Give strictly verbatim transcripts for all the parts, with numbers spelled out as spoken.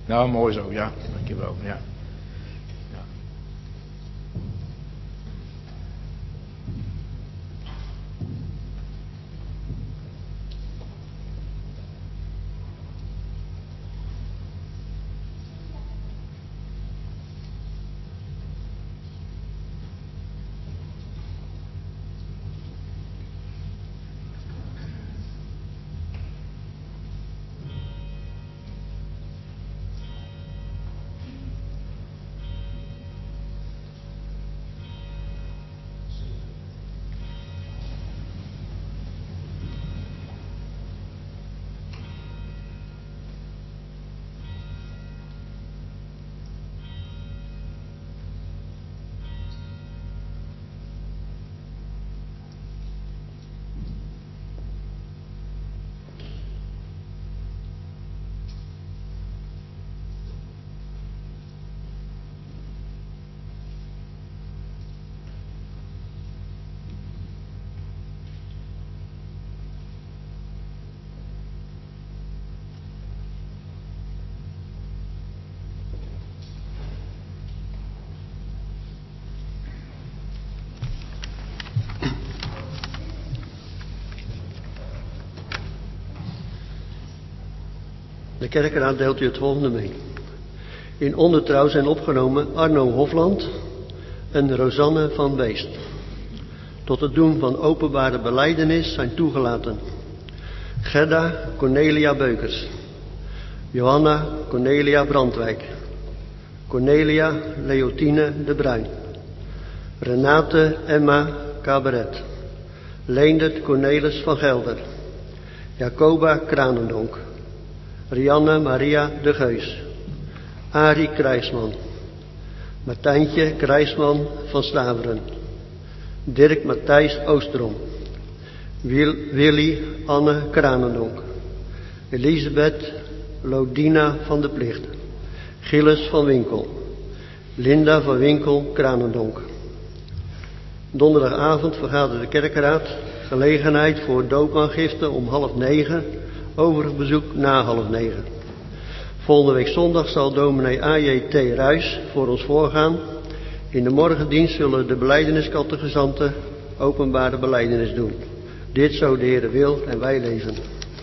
Nou, mooi zo, ja. Dankjewel, ja. ja. De kerkraad deelt u het volgende mee. In ondertrouw zijn opgenomen Arno Hofland en Rosanne van Beest. Tot het doen van openbare belijdenis zijn toegelaten Gerda Cornelia Beukers, Johanna Cornelia Brandwijk, Cornelia Leotine de Bruin, Renate Emma Cabaret, Leendert Cornelis van Gelder, Jacoba Kranendonk, Rianne Maria de Geus, Arie Krijsman, Martijntje Krijsman van Staveren, Dirk Matthijs Oosterom, Wil, Willy Anne Kranendonk, Elisabeth Lodina van de Plicht, Gilles van Winkel, Linda van Winkel Kranendonk. Donderdagavond vergadert de kerkraad, gelegenheid voor doopaangifte om half negen, overig bezoek na half negen. Volgende week zondag zal dominee A J T Ruijs voor ons voorgaan. In de morgendienst zullen de belijdeniscategizanten openbare belijdenis doen. Dit zo de Heere wil en wij leven.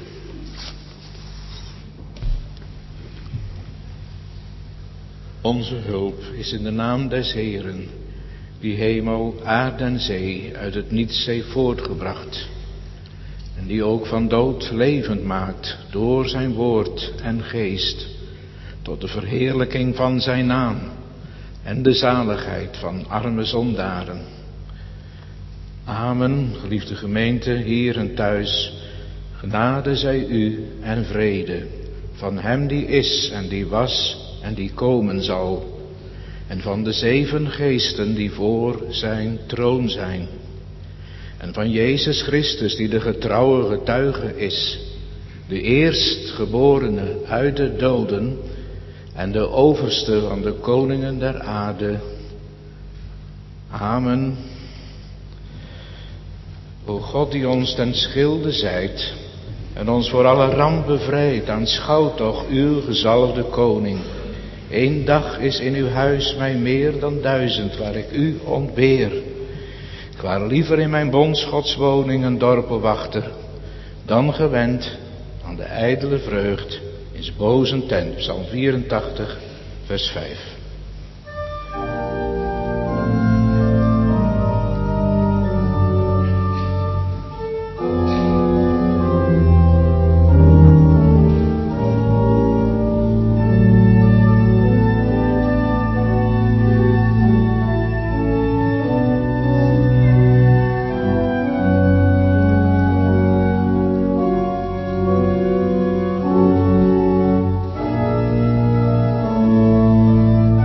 Onze hulp is in de naam des Heeren, die hemel, aarde en zee uit het niets heeft voortgebracht. En die ook van dood levend maakt door zijn woord en geest, tot de verheerlijking van zijn naam en de zaligheid van arme zondaren. Amen, geliefde gemeente, hier en thuis, genade zij u en vrede, van hem die is en die was en die komen zal, en van de zeven geesten die voor zijn troon zijn, en van Jezus Christus die de getrouwe getuige is, de eerstgeborene uit de doden en de overste van de koningen der aarde. Amen. O God die ons ten schilde zijt en ons voor alle ramp bevrijdt, aanschouwt toch uw gezalfde koning. Eén dag is in uw huis mij meer dan duizend waar ik u ontbeer. Ik ware liever in mijn bondsgodswoning een dorpelwachter dan gewend aan de ijdele vreugd in 's bozen tent. Psalm vierentachtig, vers vijf. Thank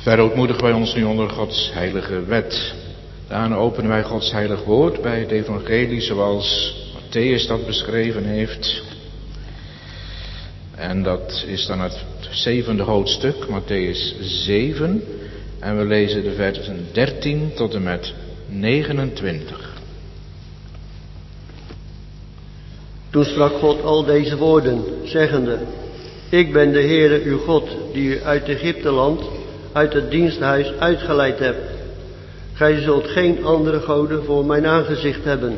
Verootmoedigen wij ons nu onder Gods heilige wet. Daarna openen wij Gods heilig woord bij het evangelie zoals Matthäus dat beschreven heeft. En dat is dan het zevende hoofdstuk, Matthäus zeven. En we lezen de versen dertien tot en met negenentwintig. Toen sprak God al deze woorden, zeggende: Ik ben de Heere uw God, die u uit Egypteland, uit het diensthuis uitgeleid hebt. Gij zult geen andere goden voor mijn aangezicht hebben.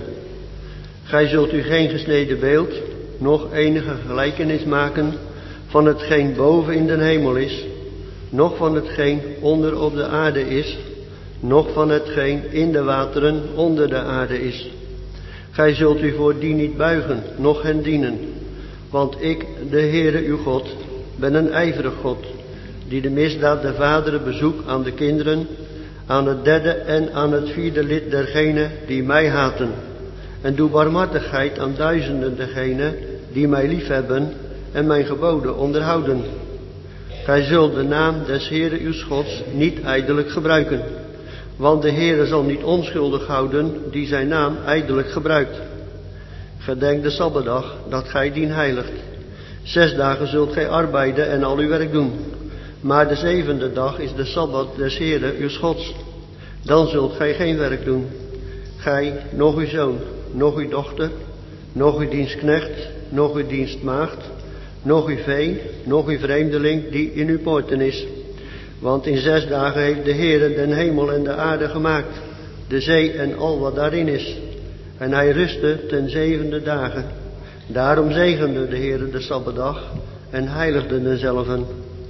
Gij zult u geen gesneden beeld, noch enige gelijkenis maken van hetgeen boven in de hemel is, noch van hetgeen onder op de aarde is, noch van hetgeen in de wateren onder de aarde is. Gij zult u voor die niet buigen, noch hen dienen. Want ik, de Heere uw God, ben een ijverig God, die de misdaad der vaderen bezoekt aan de kinderen, aan het derde en aan het vierde lid dergenen die mij haten. En doe barmhartigheid aan duizenden dergenen die mij liefhebben en mijn geboden onderhouden. Gij zult de naam des Heere uw Gods niet ijdelijk gebruiken. Want de Heere zal niet onschuldig houden die zijn naam ijdelijk gebruikt. Gedenk de Sabbatdag, dat gij dien heiligt. Zes dagen zult gij arbeiden en al uw werk doen. Maar de zevende dag is de Sabbat des Heere uw Gods. Dan zult gij geen werk doen. Gij, noch uw zoon, noch uw dochter, noch uw dienstknecht, noch uw dienstmaagd, noch uw vee, noch uw vreemdeling die in uw poorten is. Want in zes dagen heeft de Heere den hemel en de aarde gemaakt, de zee en al wat daarin is. En hij rustte ten zevende dagen. Daarom zegende de Heere de Sabbatdag en heiligde denzelven.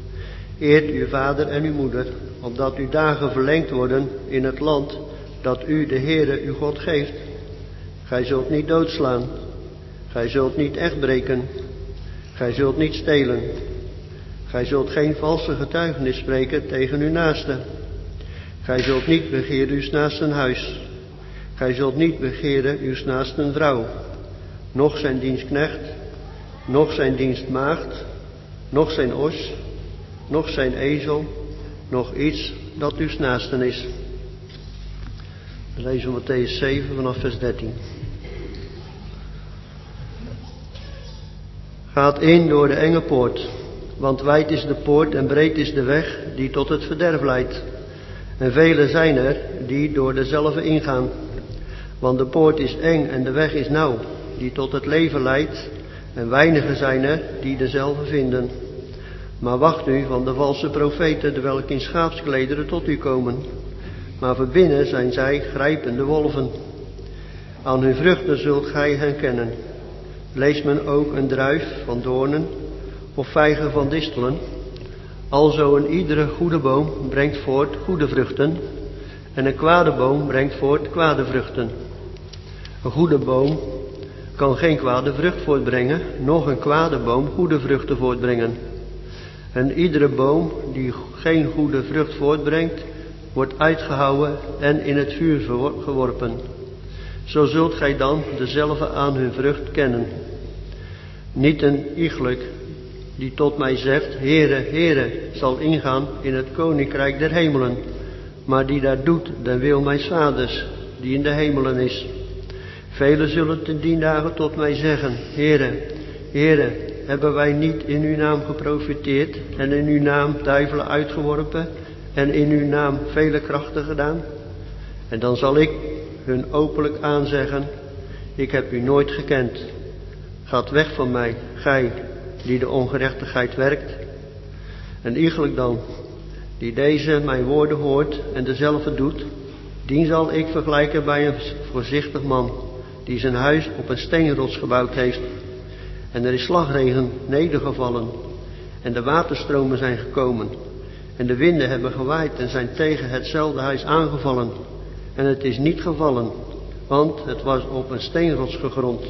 Eert uw vader en uw moeder, opdat uw dagen verlengd worden in het land dat u de Heere uw God geeft. Gij zult niet doodslaan. Gij zult niet echt breken. Gij zult niet stelen. Gij zult geen valse getuigenis spreken tegen uw naaste. Gij zult niet begeren uw naasten huis. Gij zult niet begeren uw naasten vrouw, noch zijn dienstknecht, noch zijn dienstmaagd, noch zijn os, noch zijn ezel, noch iets dat uw naasten is. We lezen Matthäus zeven vanaf vers dertien. Gaat in door de enge poort, want wijd is de poort en breed is de weg die tot het verderf leidt. En velen zijn er die door dezelfde ingaan. Want de poort is eng en de weg is nauw, die tot het leven leidt. En weinigen zijn er die dezelfde vinden. Maar wacht nu van de valse profeten, de welke in schaapsklederen tot u komen. Maar verbinnen zijn zij grijpende wolven. Aan hun vruchten zult gij hen kennen. Leest men ook een druif van doornen of vijgen van distelen? Alzo een iedere goede boom brengt voort goede vruchten, en een kwade boom brengt voort kwade vruchten. Een goede boom kan geen kwade vrucht voortbrengen, noch een kwade boom goede vruchten voortbrengen. En iedere boom die geen goede vrucht voortbrengt, wordt uitgehouwen en in het vuur geworpen. Zo zult gij dan dezelfde aan hun vrucht kennen. Niet een iegelijk die tot mij zegt, Heere, Heere, zal ingaan in het koninkrijk der hemelen, maar die daar doet den wil mijns vaders, die in de hemelen is. Velen zullen ten dien dagen tot mij zeggen, Heere, Heere, hebben wij niet in uw naam geprofiteerd en in uw naam duivelen uitgeworpen en in uw naam vele krachten gedaan? En dan zal ik hun openlijk aanzeggen, ik heb u nooit gekend. Gaat weg van mij, gij die de ongerechtigheid werkt. En iegelijk dan, die deze mijn woorden hoort en dezelfde doet, dien zal ik vergelijken bij een voorzichtig man, die zijn huis op een steenrots gebouwd heeft. En er is slagregen nedergevallen, en de waterstromen zijn gekomen, en de winden hebben gewaaid en zijn tegen hetzelfde huis aangevallen. En het is niet gevallen, want het was op een steenrots gegrond.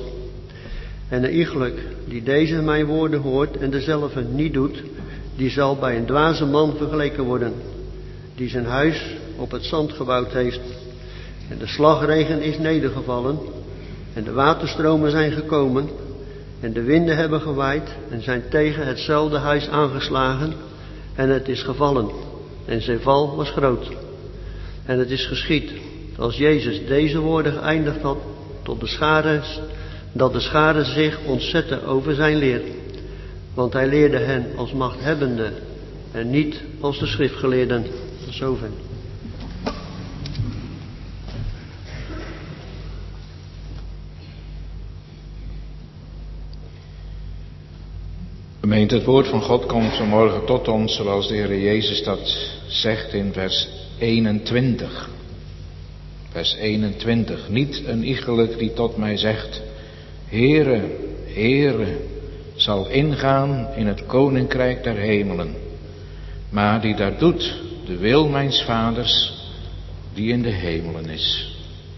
En een iegelijk die deze mijn woorden hoort en dezelfde niet doet, die zal bij een dwaze man vergeleken worden, die zijn huis op het zand gebouwd heeft. En de slagregen is nedergevallen, en de waterstromen zijn gekomen, en de winden hebben gewaaid en zijn tegen hetzelfde huis aangeslagen, en het is gevallen. en zijn val was groot. En het is geschied, als Jezus deze woorden geëindigd had, tot de scharen, dat de scharen zich ontzetten over zijn leer. Want hij leerde hen als machthebbende en niet als de schriftgeleerden. Tot zover. Gemeente, het woord van God komt vanmorgen tot ons zoals de Heer Jezus dat zegt in vers eenentwintig. Vers eenentwintig. Niet een iegelijk die tot mij zegt, Heere, Heere, zal ingaan in het koninkrijk der hemelen, maar die daar doet de wil mijns vaders die in de hemelen is.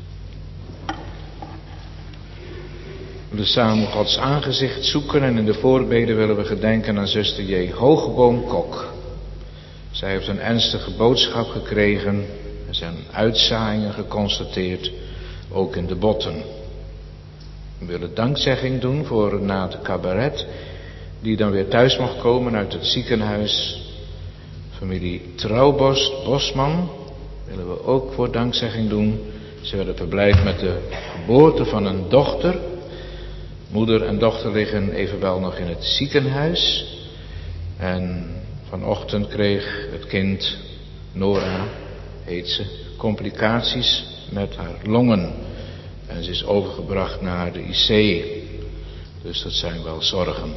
We willen samen Gods aangezicht zoeken en in de voorbeden willen we gedenken aan zuster J. Hoogboom-Kok. Zij heeft een ernstige boodschap gekregen. Er zijn uitzaaiingen geconstateerd, ook in de botten. We willen dankzegging doen voor Renate Cabaret, die dan weer thuis mag komen uit het ziekenhuis. Familie Trouwborst Bosman willen we ook voor dankzegging doen. Ze werden verblijd met de geboorte van een dochter. Moeder en dochter liggen evenwel nog in het ziekenhuis. En vanochtend kreeg het kind, Nora heet ze, complicaties met haar longen. En ze is overgebracht naar de I C. Dus dat zijn wel zorgen.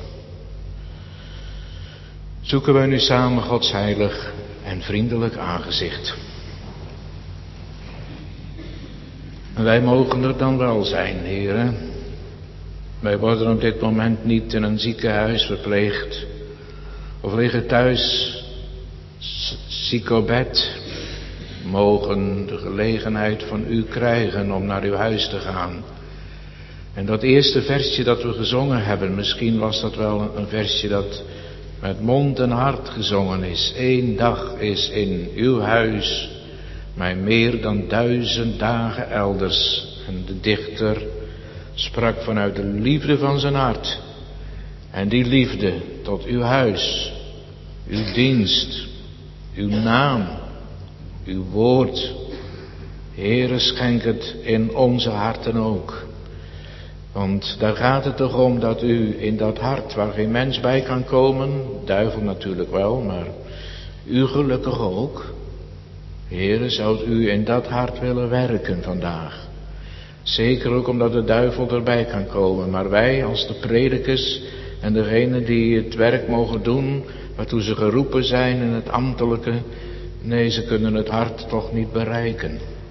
Zoeken we nu samen Gods heilig en vriendelijk aangezicht. En wij mogen er dan wel zijn, heren. Wij worden op dit moment niet in een ziekenhuis verpleegd. Of liggen thuis ziek op bed. Mogen de gelegenheid van u krijgen om naar uw huis te gaan. En dat eerste versje dat we gezongen hebben, misschien was dat wel een versje dat met mond en hart gezongen is. Eén dag is in uw huis mij meer dan duizend dagen elders. En de dichter sprak vanuit de liefde van zijn hart. En die liefde tot uw huis, uw dienst, uw naam, uw woord. Heere, schenk het in onze harten ook. Want daar gaat het toch om dat u in dat hart waar geen mens bij kan komen, duivel natuurlijk wel, maar u gelukkig ook. Heere, zou u in dat hart willen werken vandaag. Zeker ook omdat de duivel erbij kan komen, maar wij als de predikers en degenen die het werk mogen doen waartoe ze geroepen zijn in het ambtelijke, nee, ze kunnen het hart toch niet bereiken.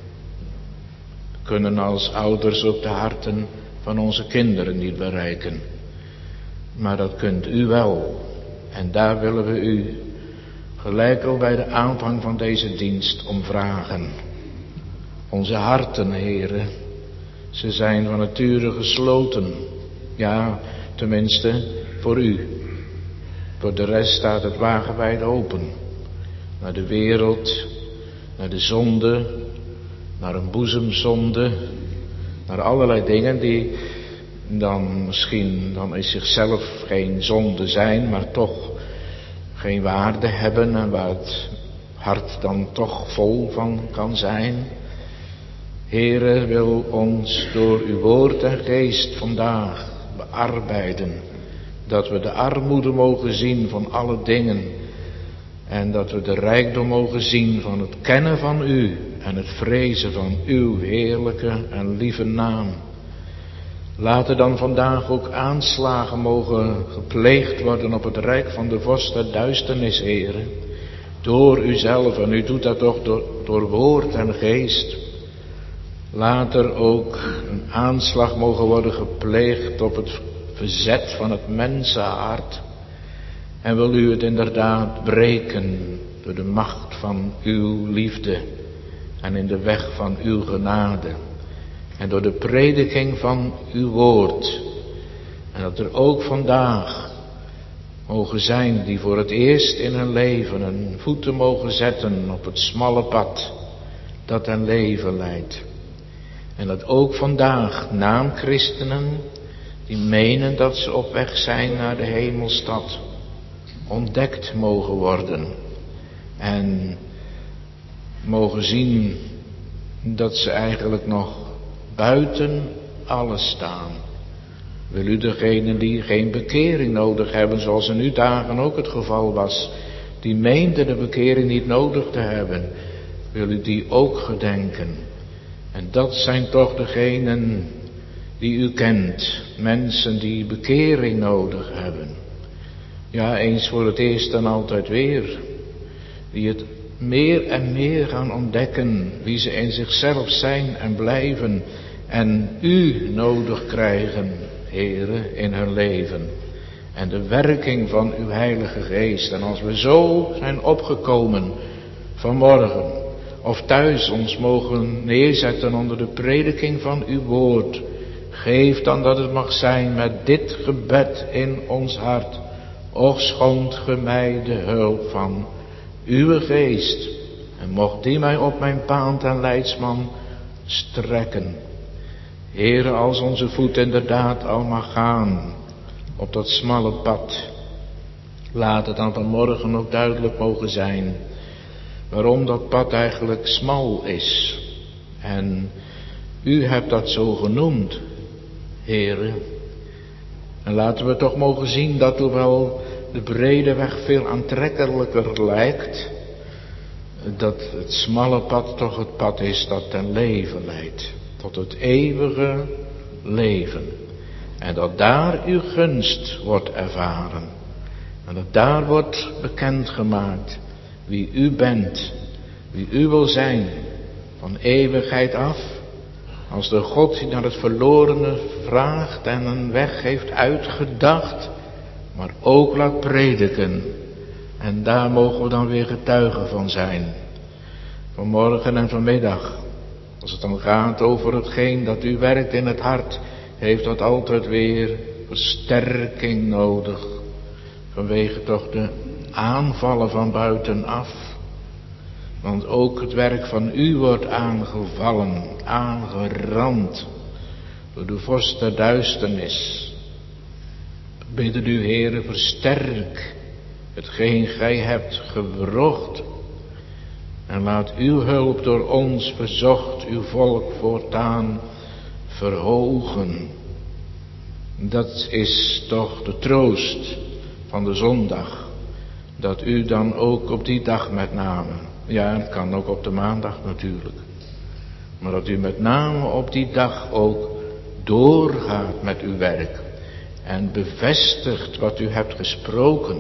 We kunnen als ouders ook de harten van onze kinderen niet bereiken. Maar dat kunt u wel. En daar willen we u gelijk al bij de aanvang van deze dienst om vragen. Onze harten, heren, ze zijn van nature gesloten. Ja, tenminste voor u. Voor de rest staat het wagenwijd open. Naar de wereld, naar de zonde, naar een boezemzonde, naar allerlei dingen die dan misschien dan in zichzelf geen zonde zijn, maar toch geen waarde hebben en waar het hart dan toch vol van kan zijn. Heere, wil ons door uw woord en geest vandaag bearbeiden, dat we de armoede mogen zien van alle dingen en dat we de rijkdom mogen zien van het kennen van u en het vrezen van uw heerlijke en lieve naam. Laat er dan vandaag ook aanslagen mogen gepleegd worden op het rijk van de vorst der duisternis, Heere. Door uzelf, en u doet dat toch door, door woord en geest. Laat er ook een aanslag mogen worden gepleegd op het verzet van het mensenhart. En wil u het inderdaad breken door de macht van uw liefde en in de weg van uw genade. En door de prediking van uw woord. En dat er ook vandaag mogen zijn die voor het eerst in hun leven hun voeten mogen zetten op het smalle pad dat hun leven leidt. En dat ook vandaag naamchristenen die menen dat ze op weg zijn naar de hemelstad ontdekt mogen worden. En mogen zien dat ze eigenlijk nog buiten alles staan. Wil u degenen die geen bekering nodig hebben, zoals in uw dagen ook het geval was, die meenden de bekering niet nodig te hebben, wil u die ook gedenken. En dat zijn toch degenen die u kent, mensen die bekering nodig hebben. Ja, eens voor het eerst en altijd weer, die het meer en meer gaan ontdekken wie ze in zichzelf zijn en blijven en u nodig krijgen, Heere, in hun leven. En de werking van uw Heilige Geest. En als we zo zijn opgekomen vanmorgen of thuis ons mogen neerzetten onder de prediking van uw woord, geef dan dat het mag zijn met dit gebed in ons hart. Och, schonkt ge mij de hulp van uw Geest. En mocht die mij op mijn paand en leidsman strekken. Heere, als onze voet inderdaad al mag gaan op dat smalle pad, laat het dan vanmorgen ook duidelijk mogen zijn waarom dat pad eigenlijk smal is. En u hebt dat zo genoemd, Heere. En laten we toch mogen zien dat hoewel de brede weg veel aantrekkelijker lijkt, dat het smalle pad toch het pad is dat ten leven leidt. Tot het eeuwige leven. En dat daar uw gunst wordt ervaren. En dat daar wordt bekendgemaakt wie u bent. Wie u wil zijn. Van eeuwigheid af. Als de God die naar het verlorene vraagt en een weg heeft uitgedacht. Maar ook laat prediken. En daar mogen we dan weer getuigen van zijn. Vanmorgen en vanmiddag. Als het dan gaat over hetgeen dat u werkt in het hart, heeft dat altijd weer versterking nodig. Vanwege toch de aanvallen van buitenaf. Want ook het werk van u wordt aangevallen, aangerand door de vorst der duisternis. We bidden u, Heere, versterk hetgeen gij hebt gewrocht. En laat uw hulp door ons verzocht uw volk voortaan verhogen. Dat is toch de troost van de zondag. Dat u dan ook op die dag met name, ja, het kan ook op de maandag natuurlijk. Maar dat u met name op die dag ook doorgaat met uw werk. En bevestigt wat u hebt gesproken.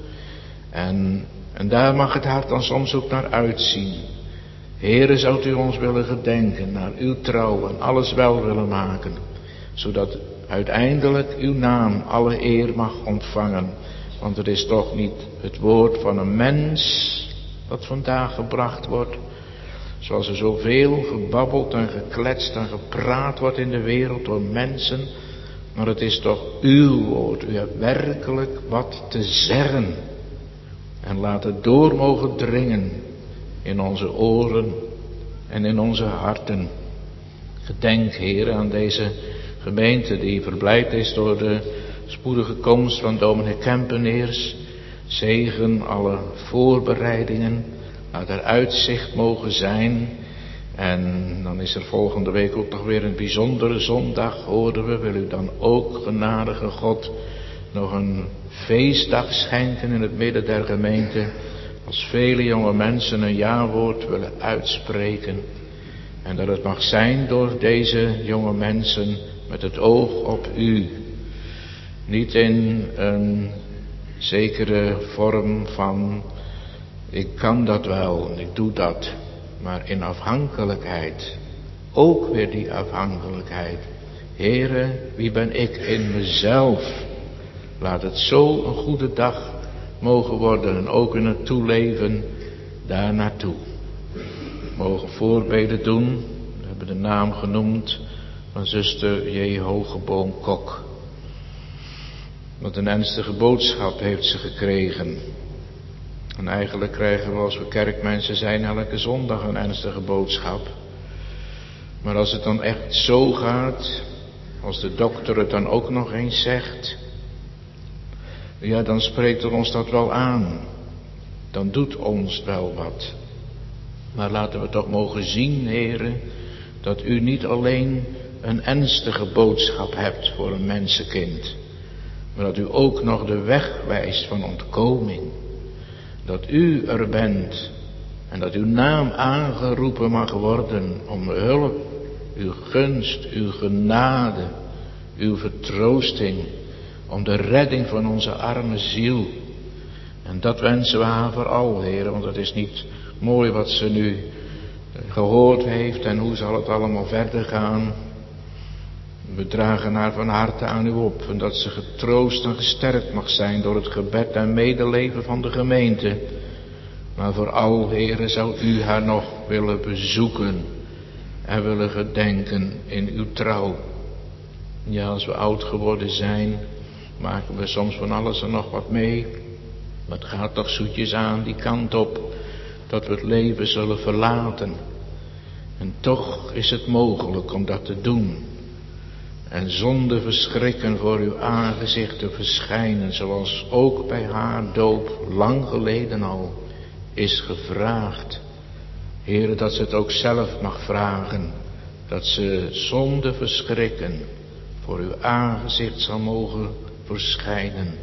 En, en daar mag het hart dan soms ook naar uitzien. Heere, zou u ons willen gedenken naar uw trouw en alles wel willen maken. Zodat uiteindelijk uw naam alle eer mag ontvangen. Want het is toch niet het woord van een mens dat vandaag gebracht wordt. Zoals er zoveel gebabbeld en gekletst en gepraat wordt in de wereld door mensen. Maar het is toch uw woord. U hebt werkelijk wat te zeggen. En laat het door mogen dringen in onze oren en in onze harten. Gedenk, Heer, aan deze gemeente die verblijd is door de spoedige komst van dominee Kempeneers. Zegen alle voorbereidingen. Laat er uitzicht mogen zijn. En dan is er volgende week ook nog weer een bijzondere zondag, horen we. Wil u dan ook, genadige God, nog een feestdag schenken in het midden der gemeente. Als vele jonge mensen een ja-woord willen uitspreken. En dat het mag zijn door deze jonge mensen met het oog op u. Niet in een zekere vorm van ik kan dat wel en ik doe dat. Maar in afhankelijkheid. Ook weer die afhankelijkheid. Heere, wie ben ik in mezelf? Laat het zo een goede dag mogen worden. En ook in het toeleven daar naartoe. We mogen voorbeden doen. We hebben de naam genoemd van zuster J. Hogeboom Kok. Wat een ernstige boodschap heeft ze gekregen. En eigenlijk krijgen we als we kerkmensen zijn elke zondag een ernstige boodschap. Maar als het dan echt zo gaat, als de dokter het dan ook nog eens zegt, ja, dan spreekt er ons dat wel aan. Dan doet ons wel wat. Maar laten we toch mogen zien, Heere, dat u niet alleen een ernstige boodschap hebt voor een mensenkind, maar dat u ook nog de weg wijst van ontkoming. Dat u er bent en dat uw naam aangeroepen mag worden om hulp, uw gunst, uw genade, uw vertroosting, om de redding van onze arme ziel. En dat wensen we haar vooral, Heer, want het is niet mooi wat ze nu gehoord heeft en hoe zal het allemaal verder gaan. We dragen haar van harte aan u op en dat ze getroost en gesterkt mag zijn door het gebed en medeleven van de gemeente. Maar vooral, Heere, zou u haar nog willen bezoeken en willen gedenken in uw trouw. Ja, als we oud geworden zijn, maken we soms van alles en nog wat mee. Maar het gaat toch zoetjes aan die kant op, dat we het leven zullen verlaten. En toch is het mogelijk om dat te doen. En zonder verschrikken voor uw aangezicht te verschijnen, zoals ook bij haar doop lang geleden al is gevraagd. Heere, dat ze het ook zelf mag vragen, dat ze zonder verschrikken voor uw aangezicht zal mogen verschijnen.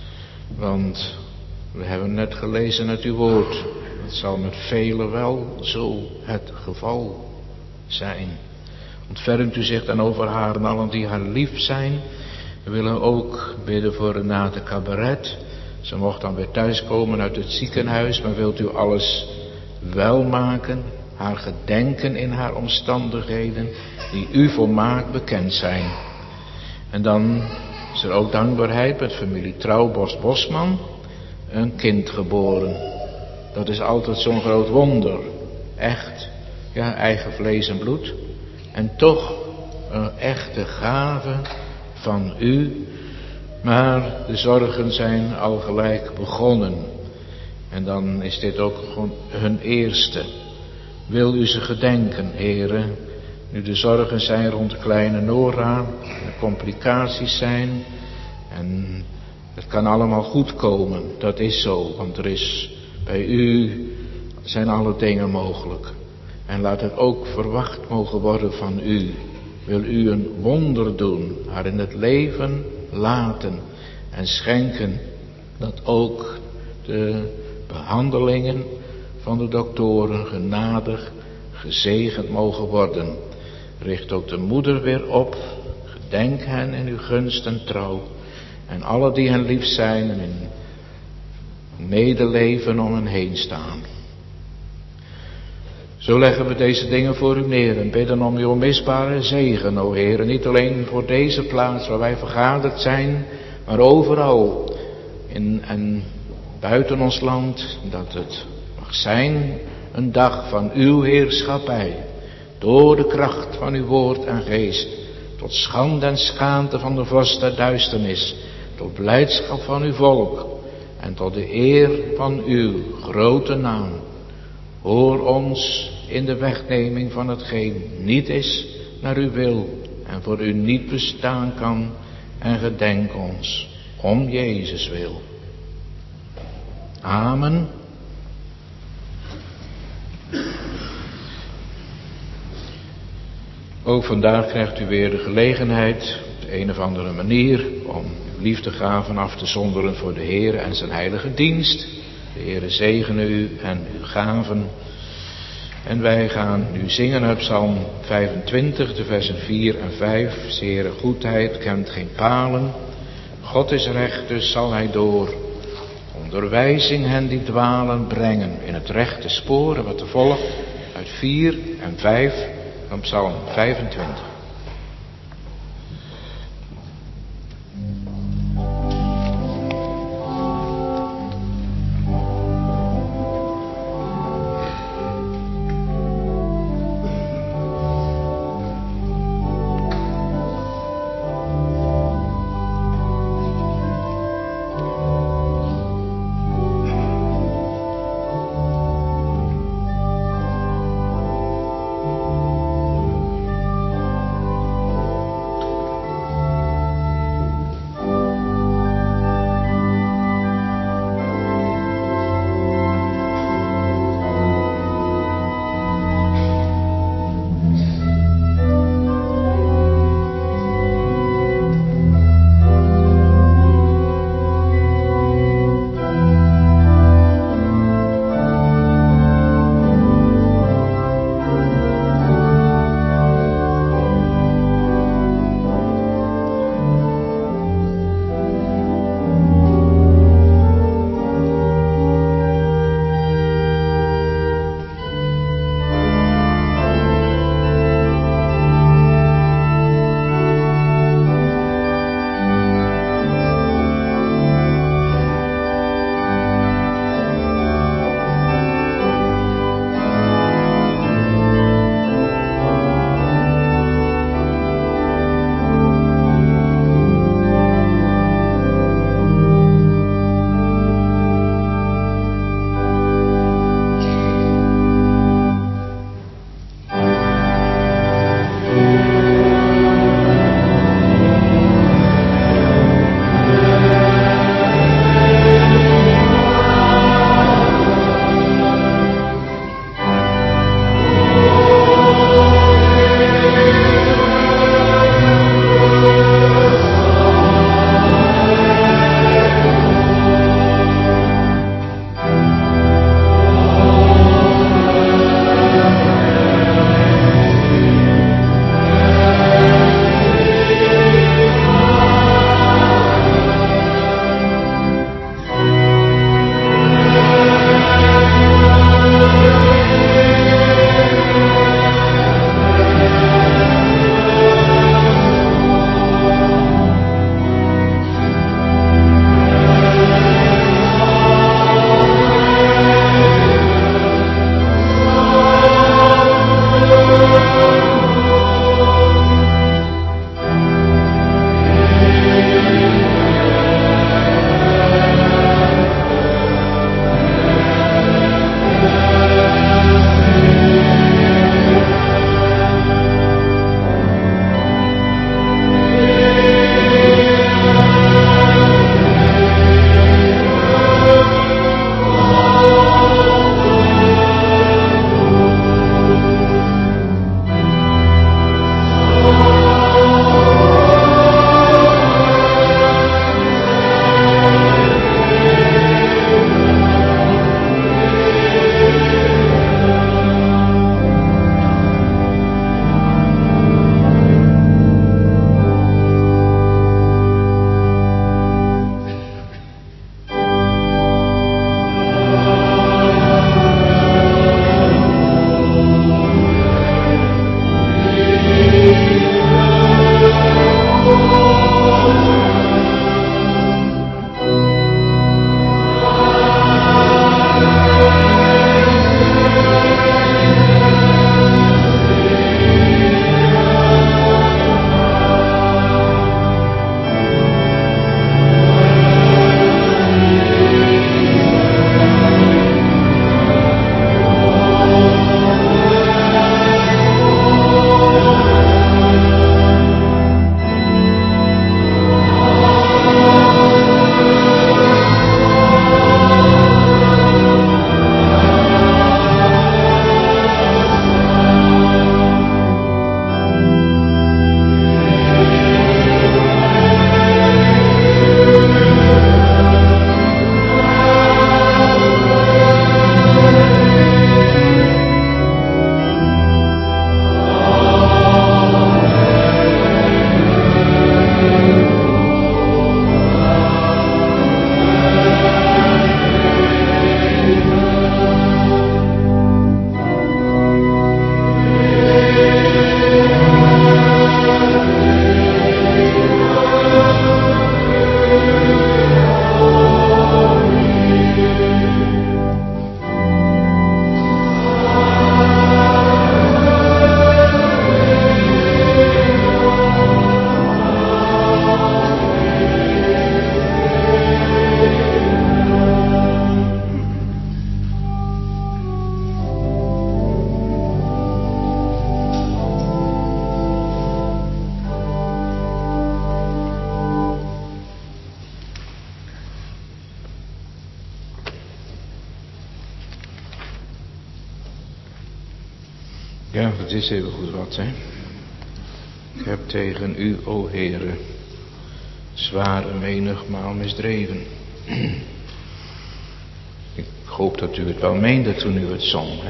Want we hebben net gelezen uit uw woord, het zal met velen wel zo het geval zijn. Ontfermt u zich dan over haar en allen die haar lief zijn. We willen ook bidden voor Renate Cabaret. Ze mocht dan weer thuiskomen uit het ziekenhuis, maar wilt u alles wel maken, haar gedenken in haar omstandigheden, die u volmaakt bekend zijn. En dan is er ook dankbaarheid met familie Trouwbos Bosman, een kind geboren. Dat is altijd zo'n groot wonder. Echt, ja, eigen vlees en bloed. En toch een echte gave van u. Maar de zorgen zijn al gelijk begonnen. En dan is dit ook gewoon hun eerste. Wil u ze gedenken, Heere, nu de zorgen zijn rond de kleine Nora, de complicaties zijn. En het kan allemaal goed komen, dat is zo, want er is bij u zijn alle dingen mogelijk. En laat het ook verwacht mogen worden van u. Wil u een wonder doen, haar in het leven laten en schenken dat ook de behandelingen van de doktoren genadig gezegend mogen worden. Richt ook de moeder weer op, gedenk hen in uw gunst en trouw en alle die hen lief zijn en in medeleven om hen heen staan. Zo leggen we deze dingen voor u neer en bidden om uw onmisbare zegen, o Heer. Niet alleen voor deze plaats waar wij vergaderd zijn, maar overal in en buiten ons land, dat het mag zijn een dag van uw heerschappij, door de kracht van uw woord en geest, tot schande en schaamte van de vorst der duisternis, tot blijdschap van uw volk en tot de eer van uw grote naam. Hoor ons in de wegneming van hetgeen niet is naar uw wil en voor u niet bestaan kan, en gedenk ons om Jezus wil. Amen. Ook vandaag krijgt u weer de gelegenheid, op de een of andere manier, om uw liefdegaven af te zonderen voor de Heer en zijn heilige dienst. De Heere zegene u en uw gaven. En wij gaan nu zingen uit Psalm vijfentwintig, de versen vier en vijf. Zere goedheid kent geen palen. God is recht, dus zal hij door onderwijzing hen die dwalen brengen in het rechte spoor. En wat er volgt uit vier en vijf van Psalm vijfentwintig. Thank het is even goed wat, hè. Ik heb tegen u, o Heere, zware menigmaal misdreven. Ik hoop dat u het wel meende toen u het zong, hè.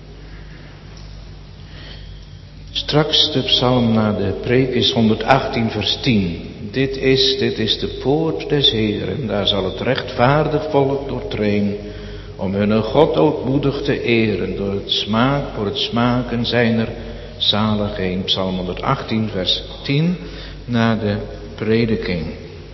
Straks de psalm na de preek is honderdachttien vers tien. Dit is, dit is de poort des Heeren, daar zal het rechtvaardig volk doortreden, om hun God ootmoedig te eren, door het smaak, voor het smaken zijner zaligheid. Psalm honderdachttien vers tien, na de prediking.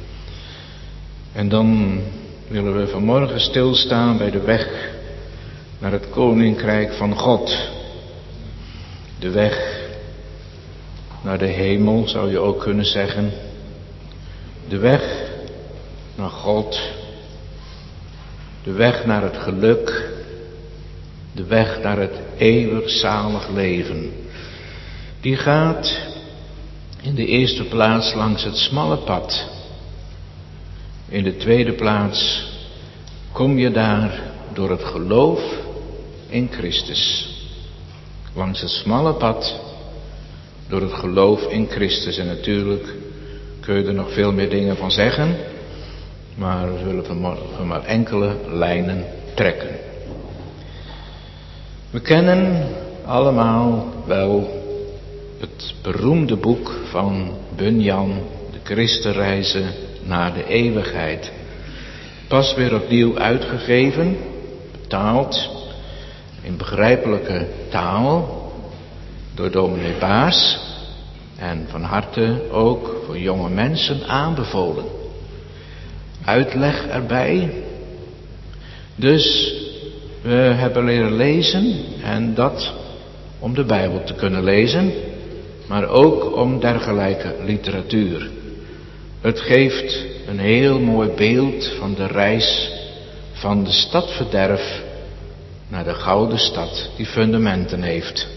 En dan willen we vanmorgen stilstaan bij de weg naar het koninkrijk van God. De weg naar de hemel, zou je ook kunnen zeggen. De weg naar God. De weg naar het geluk. De weg naar het eeuwig zalig leven. Die gaat in de eerste plaats langs het smalle pad. In de tweede plaats kom je daar door het geloof in Christus. Langs het smalle pad, door het geloof in Christus. En natuurlijk kun je er nog veel meer dingen van zeggen, maar we zullen vanmorgen maar enkele lijnen trekken. We kennen allemaal wel het beroemde boek van Bunyan, de Christenreizen naar de eeuwigheid. Pas weer opnieuw uitgegeven, betaald, in begrijpelijke taal, door dominee Baas, en van harte ook voor jonge mensen aanbevolen. Uitleg erbij. Dus we hebben leren lezen, en dat om de Bijbel te kunnen lezen, maar ook om dergelijke literatuur. Het geeft een heel mooi beeld van de reis van de stadverderf naar de gouden stad die fundamenten heeft.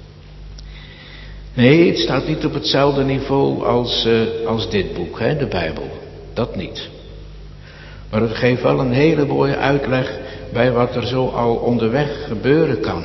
Nee, het staat niet op hetzelfde niveau als, uh, als dit boek, hè, de Bijbel. Dat niet. Maar het geeft wel een hele mooie uitleg bij wat er zo al onderweg gebeuren kan.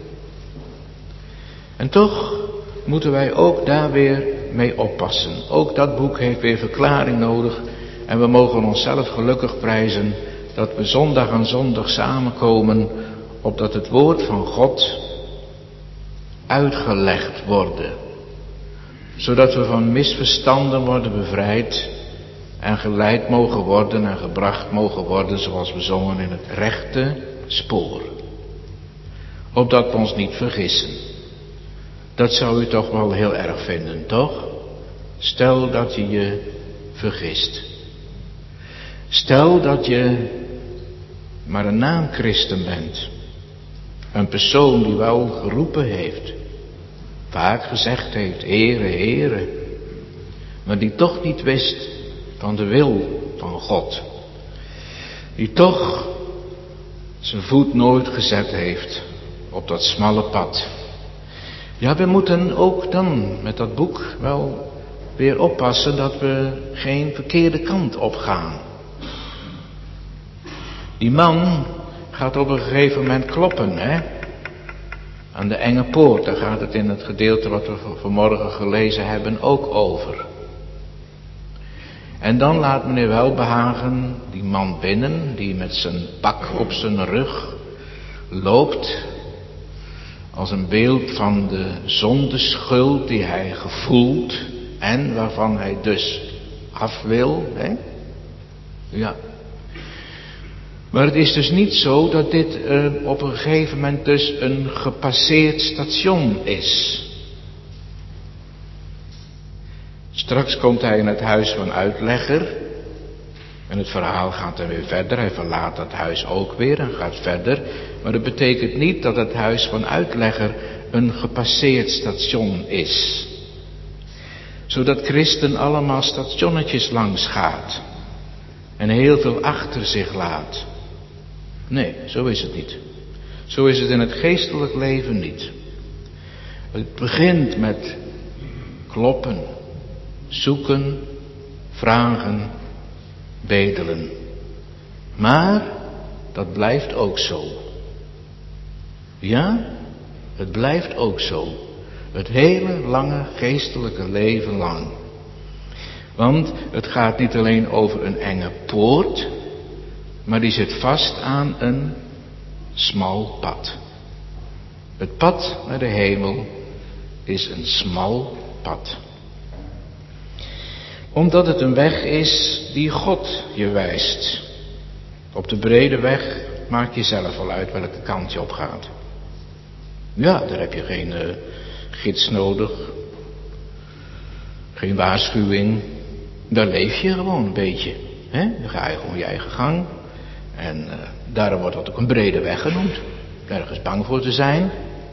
En toch moeten wij ook daar weer mee oppassen. Ook dat boek heeft weer verklaring nodig. En we mogen onszelf gelukkig prijzen dat we zondag aan zondag samenkomen, opdat het woord van God uitgelegd worden. Zodat we van misverstanden worden bevrijd en geleid mogen worden en gebracht mogen worden, zoals we zongen, in het rechte spoor. Opdat we ons niet vergissen. Dat zou u toch wel heel erg vinden, toch? Stel dat je je vergist. Stel dat je maar een naamchristen bent. Een persoon die wel geroepen heeft. Vaak gezegd heeft, Heere, Heere. Maar die toch niet wist van de wil van God. Die toch zijn voet nooit gezet heeft op dat smalle pad. Ja, we moeten ook dan met dat boek wel weer oppassen dat we geen verkeerde kant op gaan. Die man gaat op een gegeven moment kloppen, hè? Aan de enge poort, daar gaat het in het gedeelte wat we vanmorgen gelezen hebben ook over. En dan laat meneer Welbehagen die man binnen, die met zijn pak op zijn rug loopt, als een beeld van de zondeschuld die hij gevoelt en waarvan hij dus af wil, hè? Ja. Maar het is dus niet zo dat dit uh, op een gegeven moment dus een gepasseerd station is. Straks komt hij in het huis van uitlegger. En het verhaal gaat dan weer verder. Hij verlaat dat huis ook weer en gaat verder. Maar dat betekent niet dat het huis van uitlegger een gepasseerd station is. Zodat Christen allemaal stationnetjes langs gaat. En heel veel achter zich laat. Nee, zo is het niet. Zo is het in het geestelijk leven niet. Het begint met kloppen, zoeken, vragen, bedelen. Maar dat blijft ook zo. Ja, het blijft ook zo. Het hele lange geestelijke leven lang. Want het gaat niet alleen over een enge poort, maar die zit vast aan een smal pad. Het pad naar de hemel is een smal pad. Omdat het een weg is die God je wijst. Op de brede weg maak je zelf wel uit welke kant je op gaat. Ja, daar heb je geen uh, gids nodig. Geen waarschuwing. Daar leef je gewoon een beetje. Hè? Dan ga je gewoon je eigen gang. En uh, daarom wordt dat ook een brede weg genoemd. Nergens bang voor te zijn.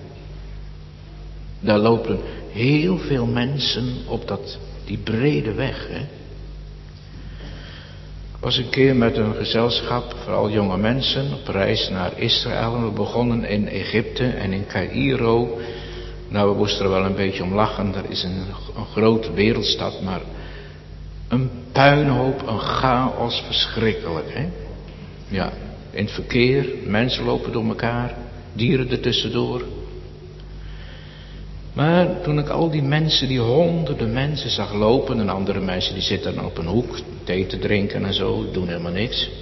Daar lopen heel veel mensen op dat, die brede weg. Hè? Ik was een keer met een gezelschap, vooral jonge mensen, op reis naar Israël. En we begonnen in Egypte en in Caïro. Nou, we moesten er wel een beetje om lachen. Dat is een, een grote wereldstad, maar een puinhoop, een chaos, verschrikkelijk. Hè? Ja, in het verkeer, mensen lopen door elkaar, dieren er tussendoor. Maar toen ik al die mensen, die honderden mensen zag lopen, en andere mensen die zitten dan op een hoek thee te drinken en zo, doen helemaal niks,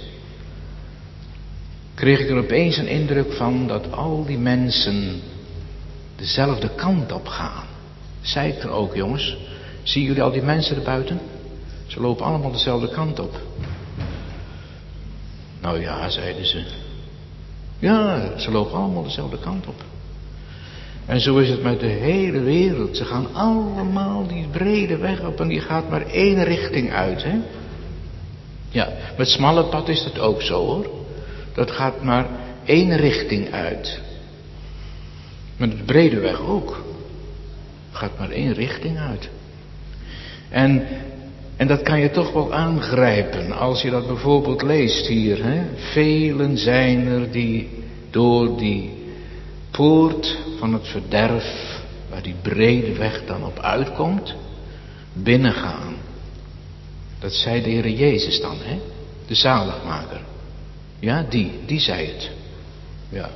kreeg ik er opeens een indruk van dat al die mensen dezelfde kant op gaan. Zei ik er ook, jongens, zien jullie al die mensen erbuiten? Ze lopen allemaal dezelfde kant op. Nou ja, zeiden ze. Ja, ze lopen allemaal dezelfde kant op. En zo is het met de hele wereld. Ze gaan allemaal die brede weg op en die gaat maar één richting uit, hè? Ja, met smalle pad is dat ook zo, hoor. Dat gaat maar één richting uit. Met de brede weg ook. Gaat maar één richting uit. En, en dat kan je toch wel aangrijpen als je dat bijvoorbeeld leest hier, hè? Velen zijn er die door die poort van het verderf, waar die brede weg dan op uitkomt, binnengaan. Dat zei de Heer Jezus dan, hè? De zaligmaker. Ja, die, die zei het. Ja.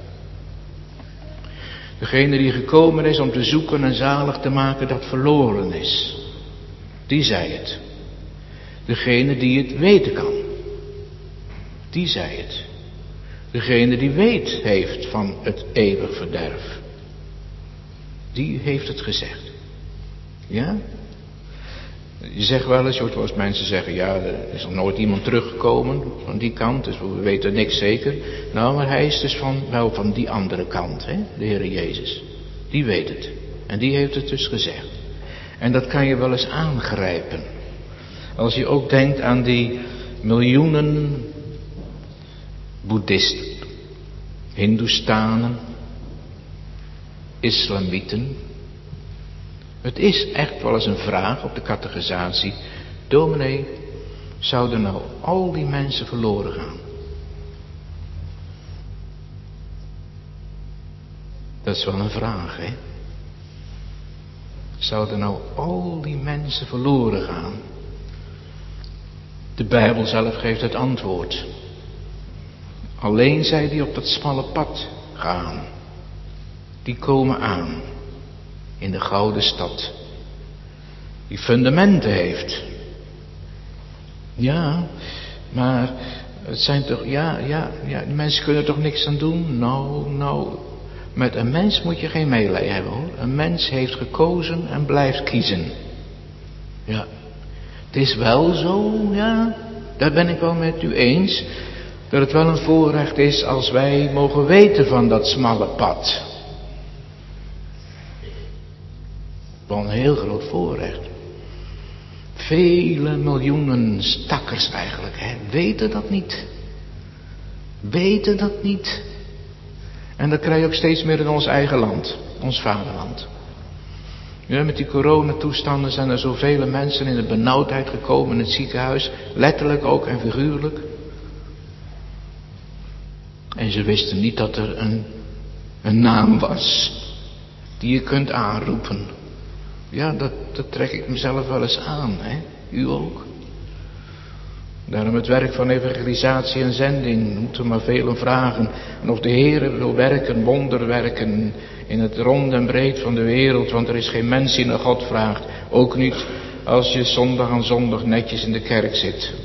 Degene die gekomen is om te zoeken en zalig te maken dat verloren is. Die zei het. Degene die het weten kan. Die zei het. Degene die weet heeft van het eeuwig verderf. Die heeft het gezegd. Ja? Je zegt wel eens, je hoort wel eens mensen zeggen, ja, er is nog nooit iemand teruggekomen van die kant, dus we weten niks zeker. Nou, maar hij is dus van, wel van die andere kant, hè, de Heer Jezus. Die weet het. En die heeft het dus gezegd. En dat kan je wel eens aangrijpen. Als je ook denkt aan die miljoenen boeddhisten, Hindoestanen, islamieten. Het is echt wel eens een vraag op de catechisatie. Dominee, zouden nou al die mensen verloren gaan? Dat is wel een vraag, hè? Zouden nou al die mensen verloren gaan? De Bijbel zelf geeft het antwoord. Alleen zij die op dat smalle pad gaan, die komen aan in de gouden stad, die fundamenten heeft. Ja, maar het zijn toch, ja, ja, ja, die mensen kunnen er toch niks aan doen? Nou, nou, met een mens moet je geen meelij hebben, hoor. Een mens heeft gekozen en blijft kiezen. Ja, het is wel zo, ja, daar ben ik wel met u eens, dat het wel een voorrecht is als wij mogen weten van dat smalle pad. Wel een heel groot voorrecht. Vele miljoenen stakkers eigenlijk, hè, weten dat niet. Weten dat niet. En dat krijg je ook steeds meer in ons eigen land, ons vaderland. Ja, met die coronatoestanden zijn er zoveel mensen in de benauwdheid gekomen in het ziekenhuis, letterlijk ook en figuurlijk. En ze wisten niet dat er een, een naam was die je kunt aanroepen. Ja, dat, dat trek ik mezelf wel eens aan, hè? U ook. Daarom het werk van evangelisatie en zending moeten maar velen vragen. En of de Heer wil werken, wonderwerken in het rond en breed van de wereld. Want er is geen mens die naar God vraagt. Ook niet als je zondag aan zondag netjes in de kerk zit.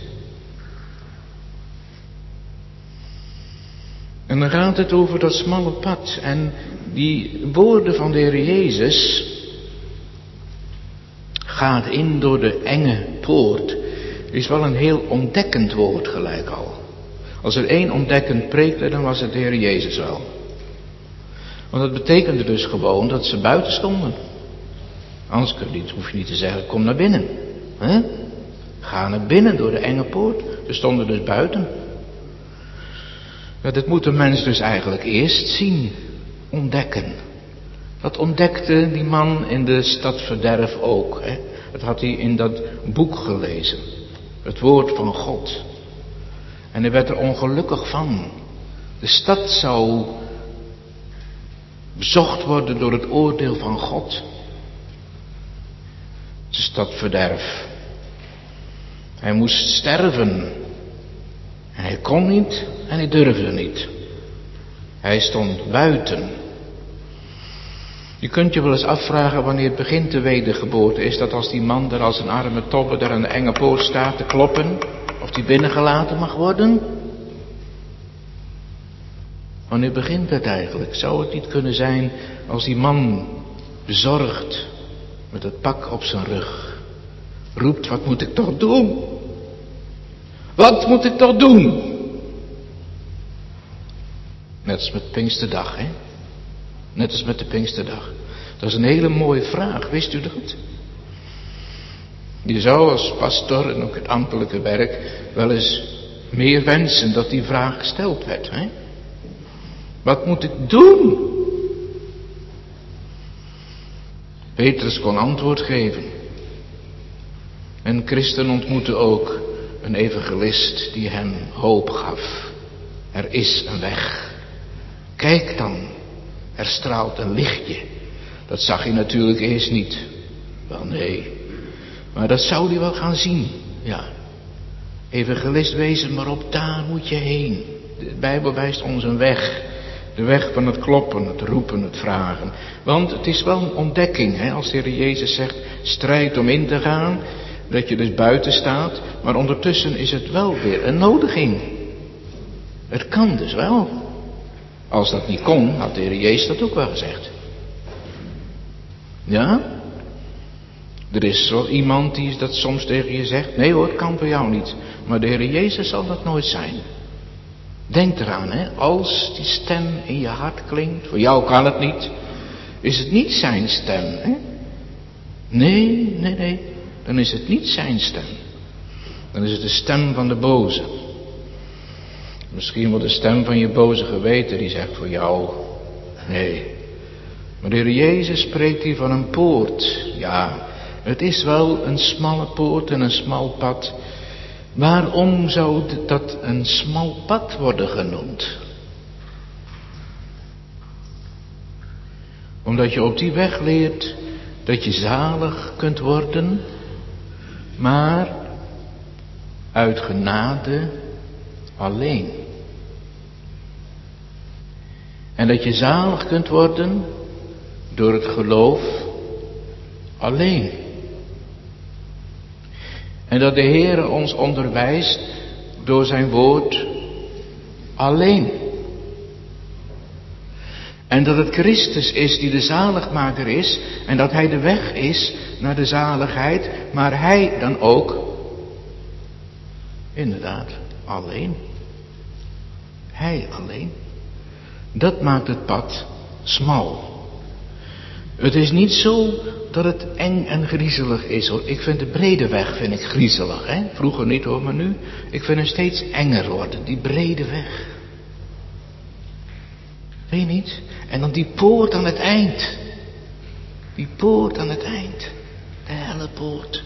En dan gaat het over dat smalle pad. En die woorden van de Heer Jezus gaat in door de enge poort. Is wel een heel ontdekkend woord gelijk al. Als er één ontdekkend preekte, dan was het de Heer Jezus wel. Want dat betekende dus gewoon dat ze buiten stonden. Anders kun je niet, hoef je niet te zeggen, kom naar binnen. He? Ga naar binnen door de enge poort. Ze stonden dus buiten. Ja, dat moet een mens dus eigenlijk eerst zien, ontdekken. Dat ontdekte die man in de stad Verderf ook. Hè? Dat had hij in dat boek gelezen. Het woord van God. En hij werd er ongelukkig van. De stad zou bezocht worden door het oordeel van God. De stad Verderf. Hij moest sterven. En hij kon niet en hij durfde niet. Hij stond buiten. Je kunt je wel eens afvragen wanneer begint de wedergeboorte. Is dat als die man daar als een arme tobbe daar aan de enge poort staat te kloppen? Of die binnengelaten mag worden? Wanneer begint het eigenlijk? Zou het niet kunnen zijn als die man bezorgd met het pak op zijn rug roept, wat moet ik toch doen? Wat moet ik toch doen? Net als met Pinksterdag, hè? Net als met de Pinksterdag. Dat is een hele mooie vraag, wist u dat? Je zou als pastor en ook het ambtelijke werk wel eens meer wensen dat die vraag gesteld werd, hè? Wat moet ik doen? Petrus kon antwoord geven. En Christen ontmoette ook een evangelist die hem hoop gaf. Er is een weg. Kijk dan, er straalt een lichtje. Dat zag hij natuurlijk eerst niet. Wel nee, maar dat zou hij wel gaan zien. Ja, evangelist wezen maar op, daar moet je heen. De Bijbel wijst ons een weg. De weg van het kloppen, het roepen, het vragen. Want het is wel een ontdekking, hè? Als de Heer Jezus zegt, strijd om in te gaan. Dat je dus buiten staat. Maar ondertussen is het wel weer een nodiging. Het kan dus wel. Als dat niet kon, had de Heer Jezus dat ook wel gezegd. Ja? Er is zo iemand die dat soms tegen je zegt. Nee hoor, het kan voor jou niet. Maar de Heer Jezus zal dat nooit zijn. Denk eraan, hè. Als die stem in je hart klinkt. Voor jou kan het niet. Is het niet zijn stem, hè? Nee, nee, nee. Dan is het niet zijn stem. Dan is het de stem van de boze. Misschien wel de stem van je boze geweten die zegt voor jou. Nee. Maar de Heer Jezus spreekt hier van een poort. Ja, het is wel een smalle poort en een smal pad. Waarom zou dat een smal pad worden genoemd? Omdat je op die weg leert dat je zalig kunt worden, maar uit genade alleen. En dat je zalig kunt worden door het geloof alleen. En dat de Heer ons onderwijst door zijn woord alleen. En dat het Christus is die de zaligmaker is. En dat hij de weg is naar de zaligheid. Maar hij dan ook, inderdaad, alleen. Hij alleen. Dat maakt het pad smal. Het is niet zo dat het eng en griezelig is hoor. Ik vind de brede weg vind ik griezelig. Hè? Vroeger niet hoor, maar nu. Ik vind hem steeds enger worden. Die brede weg. Weet je niet? En dan die poort aan het eind. Die poort aan het eind. De hellepoort.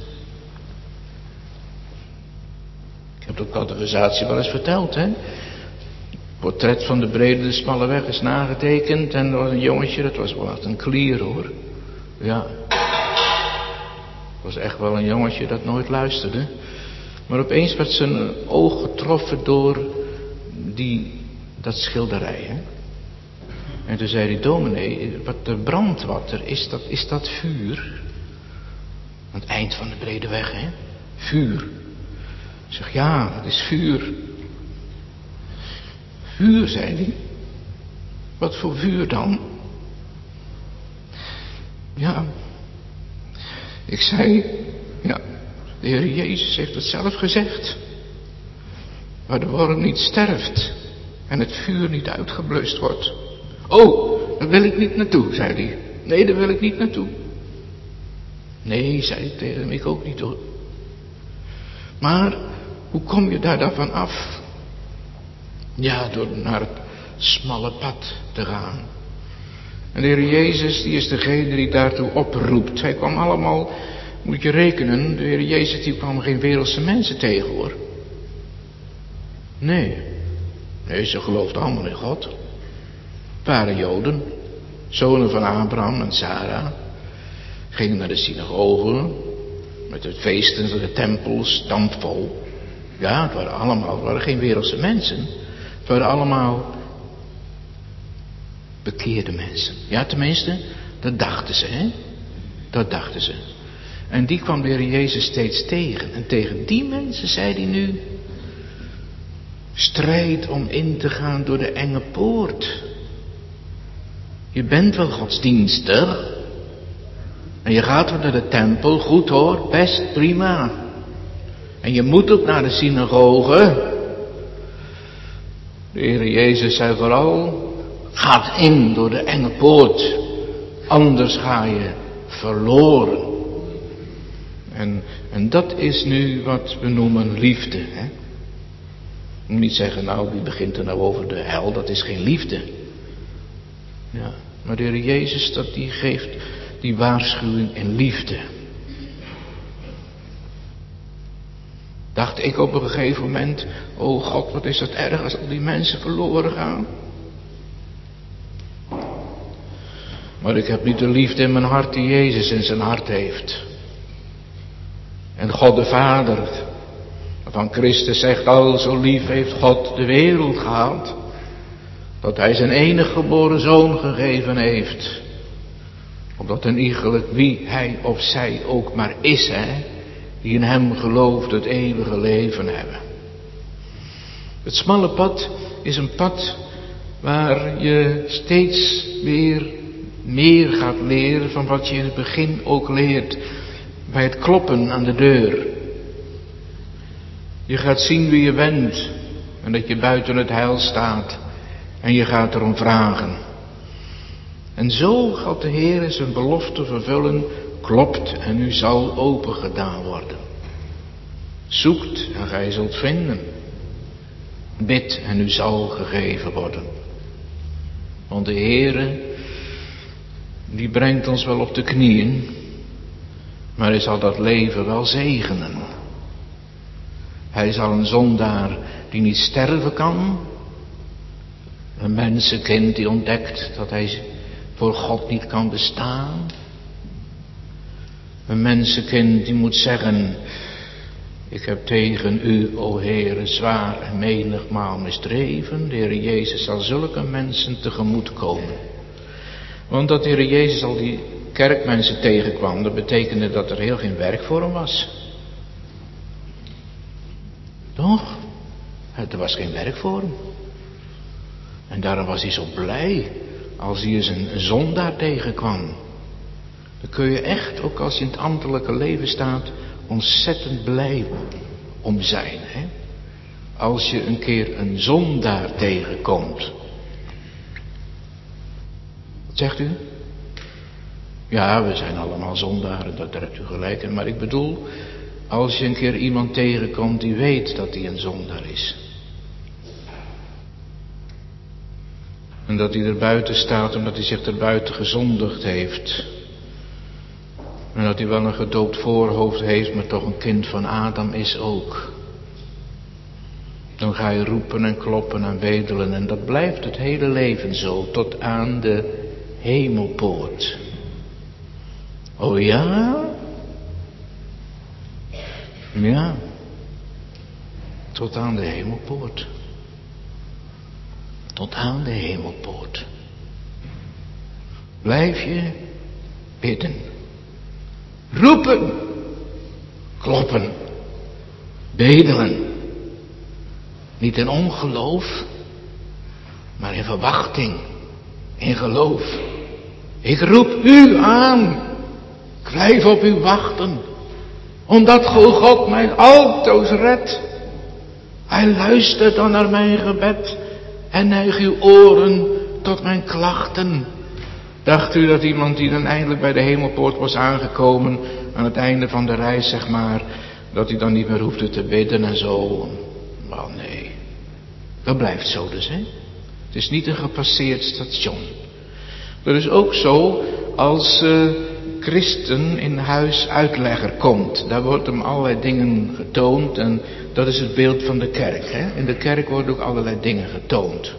Ik heb de catechisatie wel eens verteld, hè. Het portret van de brede, de smalle weg is nagetekend. En er was een jongetje, dat was wel echt een klier hoor. Ja. Het was echt wel een jongetje dat nooit luisterde. Maar opeens werd zijn oog getroffen door die, dat schilderij. Hè? En toen zei hij, dominee, wat er brandt wat er, is dat, is dat vuur? Aan het eind van de brede weg, hè? Vuur. Ik zeg, ja, het is vuur. Vuur, zei hij. Wat voor vuur dan? Ja, ik zei, ja, de Heer Jezus heeft het zelf gezegd. Waar de worm niet sterft en het vuur niet uitgeblust wordt. Oh, daar wil ik niet naartoe, zei hij. Nee, daar wil ik niet naartoe. Nee, zei ik tegen hem, ik ook niet hoor. Maar, hoe kom je daar dan van af? Ja, door naar het smalle pad te gaan. En de Heer Jezus, die is degene die daartoe oproept. Hij kwam allemaal, moet je rekenen, de Heer Jezus die kwam geen wereldse mensen tegen hoor. Nee. Nee, ze geloofden allemaal in God. Het waren Joden, zonen van Abraham en Sarah. Gingen naar de synagoge, met het feesten, de tempels, dampvol. Ja, het waren allemaal, het waren geen wereldse mensen. Het waren allemaal bekeerde mensen. Ja, tenminste, dat dachten ze, hè. Dat dachten ze. En die kwam de Heer Jezus steeds tegen. En tegen die mensen zei hij nu, strijd om in te gaan door de enge poort. Je bent wel godsdienstig. En je gaat wel naar de tempel, goed hoor, best, prima. En je moet ook naar de synagoge. De Heer Jezus zei vooral, ga in door de enge poort. Anders ga je verloren. En, en dat is nu wat we noemen liefde. Hè? Je moet niet zeggen, nou wie begint er nou over de hel, dat is geen liefde. Ja, maar de Heer Jezus, dat die geeft die waarschuwing in liefde. Dacht ik op een gegeven moment, oh God, wat is dat erg als al die mensen verloren gaan. Maar ik heb niet de liefde in mijn hart die Jezus in zijn hart heeft. En God de Vader, van Christus zegt, al zo lief heeft God de wereld gehad, dat hij zijn enige geboren zoon gegeven heeft. Opdat een iegelijk wie hij of zij ook maar is, hè, die in hem gelooft het eeuwige leven hebben. Het smalle pad is een pad waar je steeds weer meer gaat leren van wat je in het begin ook leert bij het kloppen aan de deur. Je gaat zien wie je bent en dat je buiten het heil staat en je gaat erom vragen. En zo gaat de Heer zijn belofte vervullen, klopt en u zal opengedaan worden. Zoekt en gij zult vinden. Bid en u zal gegeven worden. Want de Heer, die brengt ons wel op de knieën, maar hij zal dat leven wel zegenen. Hij zal een zondaar die niet sterven kan, een mensenkind die ontdekt dat hij voor God niet kan bestaan, een mensenkind die moet zeggen, ik heb tegen u, o Heere, zwaar en menigmaal misdreven. De Heer Jezus zal zulke mensen tegemoet komen. Want dat de Heer Jezus al die kerkmensen tegenkwam, dat betekende dat er heel geen werk voor hem was. Toch? Er was geen werk voor hem. En daarom was hij zo blij als hij eens een zondaar tegenkwam. Dan kun je echt, ook als je in het ambtelijke leven staat, ontzettend blij om zijn. Hè? Als je een keer een zondaar tegenkomt. Wat zegt u? Ja, we zijn allemaal zondaren, daar hebt u gelijk in. Maar ik bedoel, als je een keer iemand tegenkomt die weet dat hij een zondaar is. En dat hij er buiten staat omdat hij zich er buiten gezondigd heeft. En dat hij wel een gedoopt voorhoofd heeft, maar toch een kind van Adam is ook. Dan ga je roepen en kloppen en wedelen. En dat blijft het hele leven zo, tot aan de hemelpoort. Oh ja? Ja. tot aan de hemelpoort. Tot aan de hemelpoort. Blijf je bidden. Roepen. Kloppen. Bedelen. Niet in ongeloof, maar in verwachting. In geloof. Ik roep u aan. Ik blijf op u wachten. Omdat God mij altoos redt. Hij luistert dan naar mijn gebed. En neigt uw oren tot mijn klachten. Dacht u dat iemand die dan eindelijk bij de hemelpoort was aangekomen, aan het einde van de reis zeg maar, dat hij dan niet meer hoefde te bidden en zo? Wel nee. Dat blijft zo dus, hè. Het is niet een gepasseerd station. Dat is ook zo als uh, christen in huis uitlegger komt. Daar wordt hem allerlei dingen getoond en dat is het beeld van de kerk. Hè? In de kerk worden ook allerlei dingen getoond.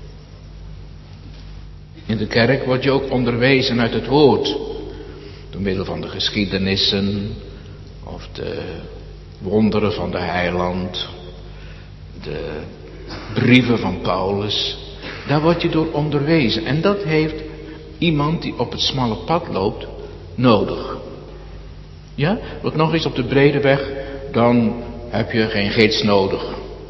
In de kerk word je ook onderwezen uit het woord. Door middel van de geschiedenissen of de wonderen van de heiland. De brieven van Paulus. Daar word je door onderwezen. En dat heeft iemand die op het smalle pad loopt nodig. Ja? Want nog eens op de brede weg, dan heb je geen gids nodig.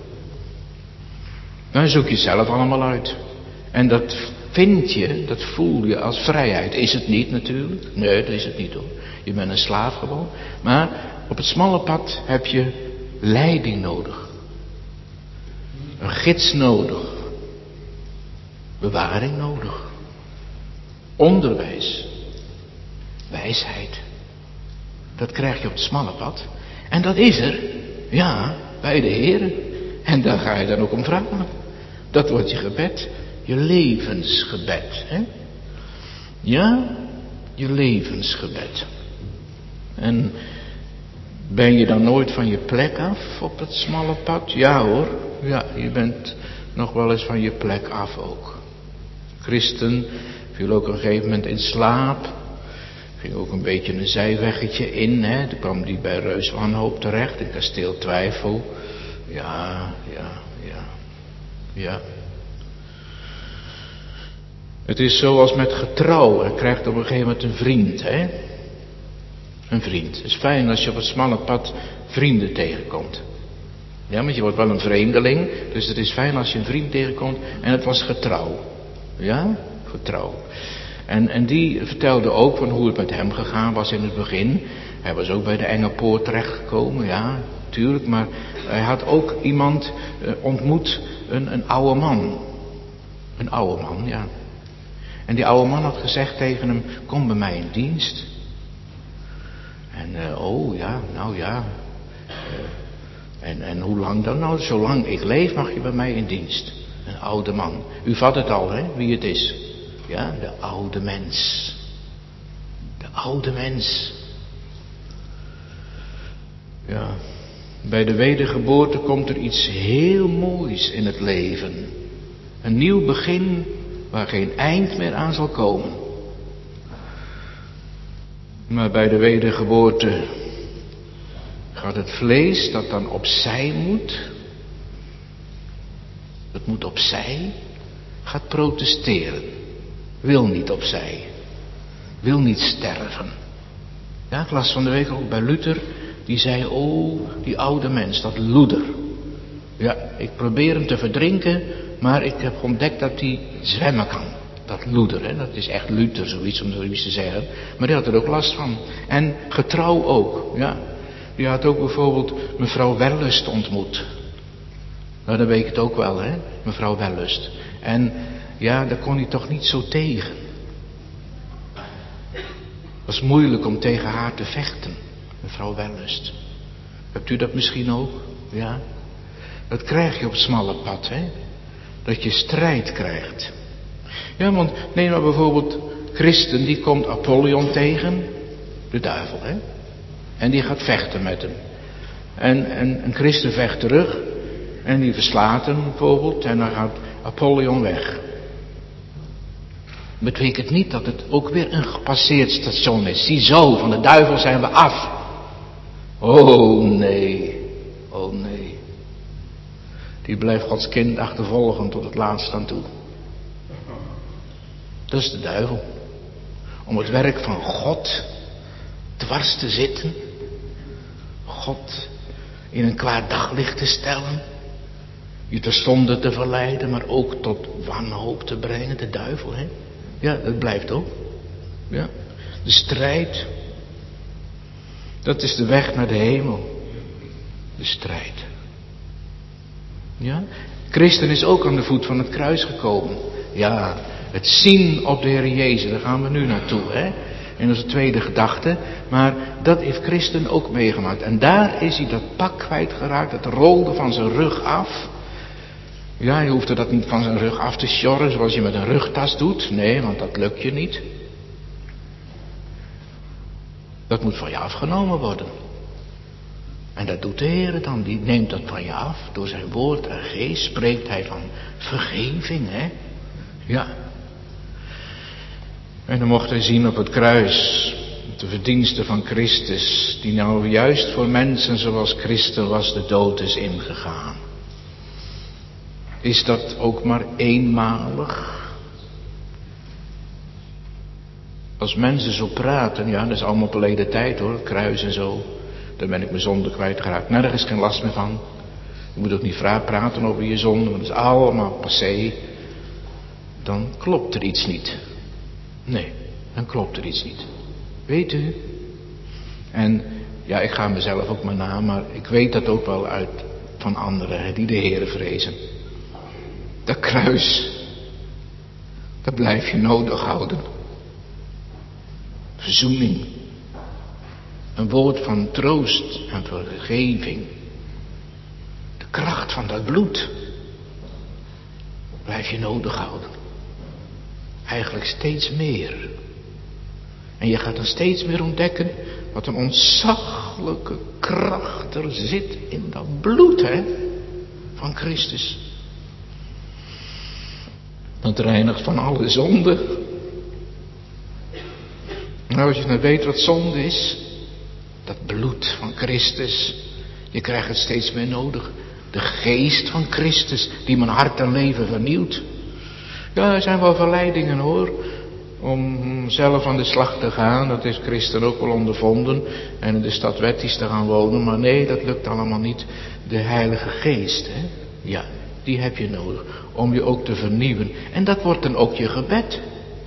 Dan zoek je zelf allemaal uit. En dat vind je, dat voel je als vrijheid. Is het niet natuurlijk. Nee, dat is het niet hoor. Je bent een slaaf gewoon. Maar op het smalle pad heb je leiding nodig. Een gids nodig. Bewaring nodig. Onderwijs. Wijsheid. Dat krijg je op het smalle pad. En dat is er. Ja, bij de Heer. En daar ga je dan ook om vragen. Dat wordt je gebed. Je levensgebed. Hè? Ja, je levensgebed. En ben je dan nooit van je plek af op het smalle pad? Ja hoor. Ja, je bent nog wel eens van je plek af ook. Christen viel ook op een gegeven moment in slaap. Ging ook een beetje een zijweggetje in. Hè? Toen kwam die bij Reus Wanhoop terecht. In kasteel Twijfel. Ja, ja, ja. Ja. Het is zoals met getrouw. Je krijgt op een gegeven moment een vriend. Hè? Een vriend. Het is fijn als je op het smalle pad vrienden tegenkomt. Ja, want je wordt wel een vreemdeling. Dus het is fijn als je een vriend tegenkomt. En het was getrouw. Ja, getrouw. En, en die vertelde ook van hoe het met hem gegaan was in het begin. Hij was ook bij de enge poort terechtgekomen, ja, tuurlijk. Maar hij had ook iemand uh, ontmoet, een, een oude man. Een oude man, ja. En die oude man had gezegd tegen hem, kom bij mij in dienst. En, uh, oh ja, nou ja. Uh, en, en hoe lang dan? Nou, zolang ik leef mag je bij mij in dienst. Een oude man. U vat het al, hè, wie het is. Ja, de oude mens. De oude mens. Ja, bij de wedergeboorte komt er iets heel moois in het leven. Een nieuw begin waar geen eind meer aan zal komen. Maar bij de wedergeboorte gaat het vlees dat dan opzij moet. Het moet opzij. Gaat protesteren. Wil niet opzij. Wil niet sterven. Ja, ik las van de week ook bij Luther. Die zei, oh, die oude mens, dat loeder. Ja, ik probeer hem te verdrinken, maar ik heb ontdekt dat hij zwemmen kan. Dat loeder, hè, dat is echt Luther, zoiets om zoiets te zeggen. Maar die had er ook last van. En getrouw ook, ja. Die had ook bijvoorbeeld mevrouw Wellust ontmoet. Nou, dan weet ik het ook wel, hè, mevrouw Wellust. En ja, daar kon hij toch niet zo tegen. Het was moeilijk om tegen haar te vechten, mevrouw Wellust. Hebt u dat misschien ook? Ja. Dat krijg je op het smalle pad, hè. Dat je strijd krijgt. Ja, want neem maar bijvoorbeeld Christen, die komt Apollyon tegen. De duivel, hè. En die gaat vechten met hem. En, en een christen vecht terug. En die verslaat hem bijvoorbeeld. En dan gaat Apollyon weg. Betekent niet dat het ook weer een gepasseerd station is. Ziezo, van de duivel zijn we af. Oh nee, oh nee. die blijft Gods kind achtervolgen tot het laatst aan toe. Dat is de duivel. Om het werk van God dwars te zitten. God in een kwaad daglicht te stellen. Je tot zonde te verleiden, maar ook tot wanhoop te brengen. De duivel, hè? Ja, dat blijft ook. Ja. De strijd. Dat is de weg naar de hemel. De strijd. Ja. Christen is ook aan de voet van het kruis gekomen. Ja, het zien op de Heer Jezus, daar gaan we nu naartoe, hè? In onze tweede gedachte. Maar dat heeft Christen ook meegemaakt. En daar is hij dat pak kwijtgeraakt. Het rolde van zijn rug af. Ja, je hoeft er dat niet van zijn rug af te sjorren zoals je met een rugtas doet. Nee, want dat lukt je niet. Dat moet van je afgenomen worden. En dat doet de Heer dan. Die neemt dat van je af. Door zijn woord en geest spreekt hij van vergeving, hè? Ja. En dan mocht hij zien op het kruis de verdienste van Christus, die nou juist voor mensen zoals Christen was de dood is ingegaan. Is dat ook maar eenmalig? Als mensen zo praten, ja, dat is allemaal verleden tijd hoor, het kruis en zo. Daar ben ik mijn zonde kwijtgeraakt. Nou, daar is geen last meer van. Je moet ook niet vragen praten over je zonde, want dat is allemaal passé. Dan klopt er iets niet. Nee, dan klopt er iets niet. Weet u? En ja, ik ga mezelf ook maar na, maar ik weet dat ook wel uit van anderen hè, die de Heere vrezen. Dat kruis, dat blijf je nodig houden. Verzoening. Een woord van troost en vergeving. De kracht van dat bloed blijf je nodig houden. Eigenlijk steeds meer. En je gaat dan steeds meer ontdekken wat een ontzaglijke kracht er zit in dat bloed, hè, van Christus. Dat reinigt van alle zonde. Nou, als je nou weet wat zonde is, dat bloed van Christus, je krijgt het steeds meer nodig. De geest van Christus, die mijn hart en leven vernieuwt. Ja, er zijn wel verleidingen hoor, om zelf aan de slag te gaan. Dat heeft Christen ook wel ondervonden. En in de stad Wettisch te gaan wonen. Maar nee, dat lukt allemaal niet. De Heilige Geest, hè? Ja, die heb je nodig. Om je ook te vernieuwen. En dat wordt dan ook je gebed.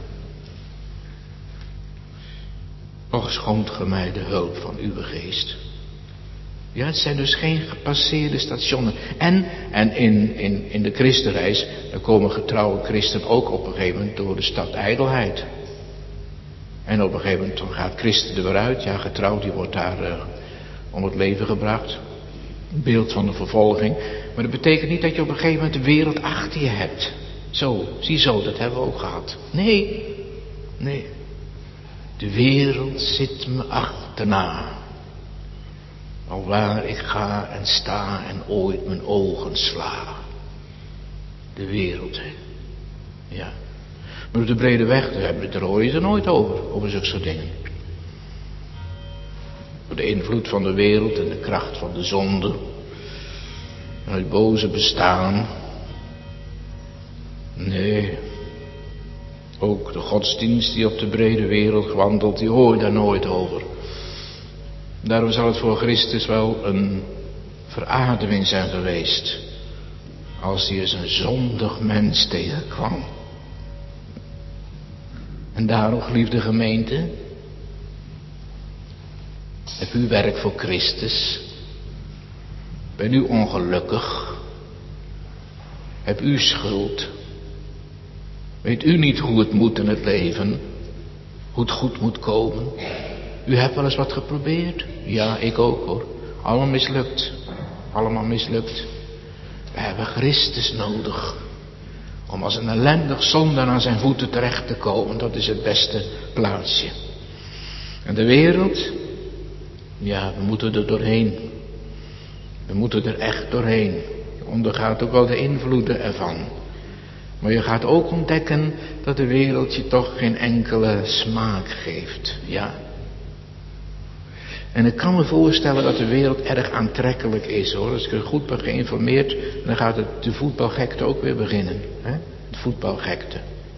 Och, schonkt ge mij de hulp van uw geest. Ja, het zijn dus geen gepasseerde stationen. En, en in, in, in de christenreis, daar komen getrouwe christen ook op een gegeven moment door de stad ijdelheid. En op een gegeven moment dan gaat Christen er weer uit. Ja, getrouwd, die wordt daar uh, om het leven gebracht. Een beeld van de vervolging. Maar dat betekent niet dat je op een gegeven moment de wereld achter je hebt. Zo, zie zo, dat hebben we ook gehad. Nee, nee. De wereld zit me achterna. Alwaar ik ga en sta en ooit mijn ogen sla. De wereld, hè. Ja. Maar op de brede weg, daar hebben we het er hoor je er nooit over. Over zulke soort dingen. Door de invloed van de wereld en de kracht van de zonde. En het boze bestaan. Nee. Ook de godsdienst die op de brede wereld wandelt, die hoor je daar nooit over. Daarom zal het voor Christus wel een verademing zijn geweest. Als hij eens een zondig mens tegenkwam. En daarom, geliefde gemeente. Heb u werk voor Christus? Ben u ongelukkig? Heb u schuld? Weet u niet hoe het moet in het leven? Hoe het goed moet komen? U hebt wel eens wat geprobeerd? Ja, ik ook hoor. Allemaal mislukt. Allemaal mislukt. We hebben Christus nodig. Om als een ellendig zondaar aan zijn voeten terecht te komen. Dat is het beste plaatsje. En de wereld? Ja, we moeten er doorheen. We moeten er echt doorheen. Je ondergaat ook wel de invloeden ervan. Maar je gaat ook ontdekken dat de wereld je toch geen enkele smaak geeft. Ja. En ik kan me voorstellen dat de wereld erg aantrekkelijk is, hoor. Als ik er goed ben geïnformeerd, dan gaat het de voetbalgekte ook weer beginnen. Hè? De voetbalgekte.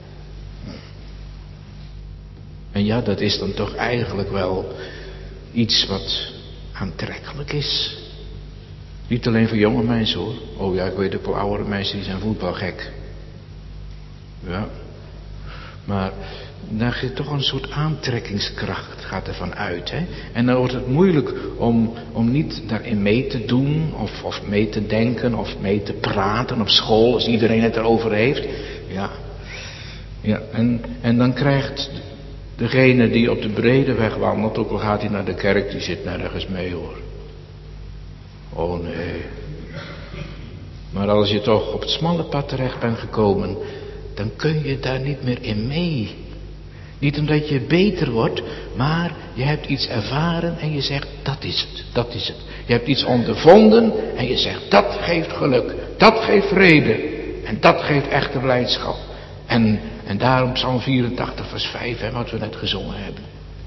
En ja, dat is dan toch eigenlijk wel iets wat aantrekkelijk is. Niet alleen voor jonge mensen, hoor. Oh ja, ik weet ook wel oudere mensen die zijn voetbalgek. Ja. Maar daar zit toch een soort aantrekkingskracht, gaat ervan uit. Hè? En dan wordt het moeilijk om, om niet daarin mee te doen, of, of mee te denken, of mee te praten op school, als iedereen het erover heeft. Ja, ja. En, en dan krijgt degene die op de brede weg wandelt, ook al gaat hij naar de kerk, die zit nergens mee, hoor. Oh nee. Maar als je toch op het smalle pad terecht bent gekomen, dan kun je daar niet meer in mee. Niet omdat je beter wordt, maar je hebt iets ervaren en je zegt, dat is het, dat is het. Je hebt iets ondervonden en je zegt, dat geeft geluk, dat geeft vrede en dat geeft echte blijdschap. En, en daarom Psalm vierentachtig vers vijf, hè, wat we net gezongen hebben.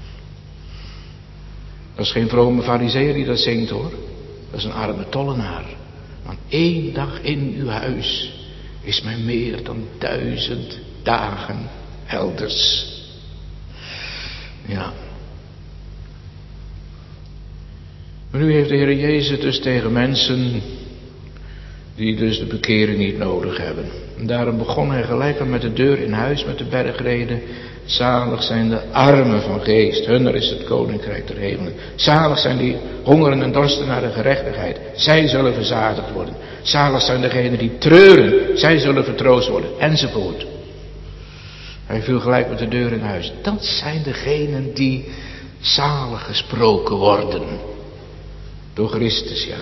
Dat is geen vrome farizeeër die dat zingt, hoor. Dat is een arme tollenaar. Want één dag in uw huis is mij meer dan duizend dagen elders. Ja. Maar nu heeft de Heer Jezus dus tegen mensen die dus de bekering niet nodig hebben. En daarom begon hij gelijk al met de deur in huis met de bergrede. Zalig zijn de armen van geest, hunner is het koninkrijk der hemelen. Zalig zijn die hongeren en dorsten naar de gerechtigheid, zij zullen verzadigd worden. Zalig zijn degenen die treuren, zij zullen vertroost worden, enzovoort. Hij viel gelijk met de deur in huis. Dat zijn degenen die zalig gesproken worden. Door Christus, ja.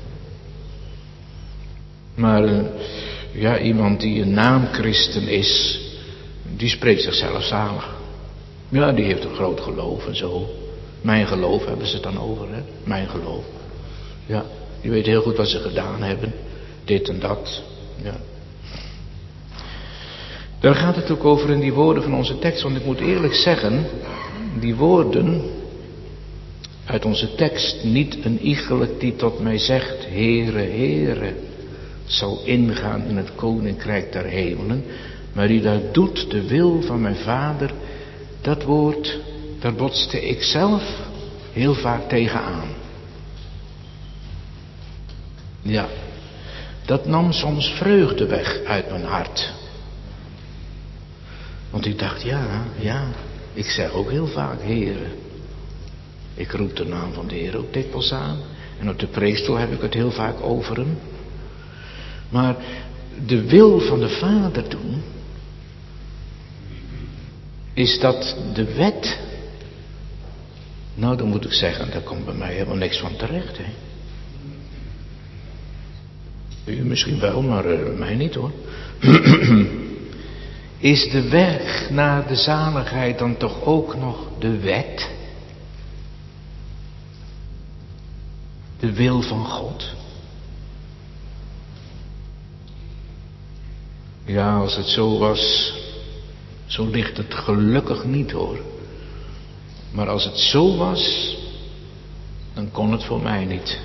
Maar uh, ja, iemand die een naamchristen is, die spreekt zichzelf zalig. Ja, die heeft een groot geloof en zo. Mijn geloof hebben ze het dan over, hè. Mijn geloof. Ja, die weet heel goed wat ze gedaan hebben. Dit en dat. Ja. Daar gaat het ook over in die woorden van onze tekst. Want ik moet eerlijk zeggen, die woorden uit onze tekst, niet een iegelijk die tot mij zegt, Heere, Heere, zal ingaan in het koninkrijk der hemelen, maar die daar doet de wil van mijn Vader. Dat woord, daar botste ik zelf heel vaak tegenaan. Ja, dat nam soms vreugde weg uit mijn hart. Want ik dacht, ja, ja, ik zeg ook heel vaak, Heere. Ik roep de naam van de Heer ook dikwijls aan. En op de preekstoel heb ik het heel vaak over hem. Maar de wil van de Vader doen, is dat de wet? Nou, dan moet ik zeggen, daar komt bij mij helemaal niks van terecht, hè. U misschien wel, maar uh, mij niet, hoor. Is de weg naar de zaligheid dan toch ook nog de wet? De wil van God? Ja, als het zo was, zo ligt het gelukkig niet, hoor. Maar als het zo was, dan kon het voor mij niet.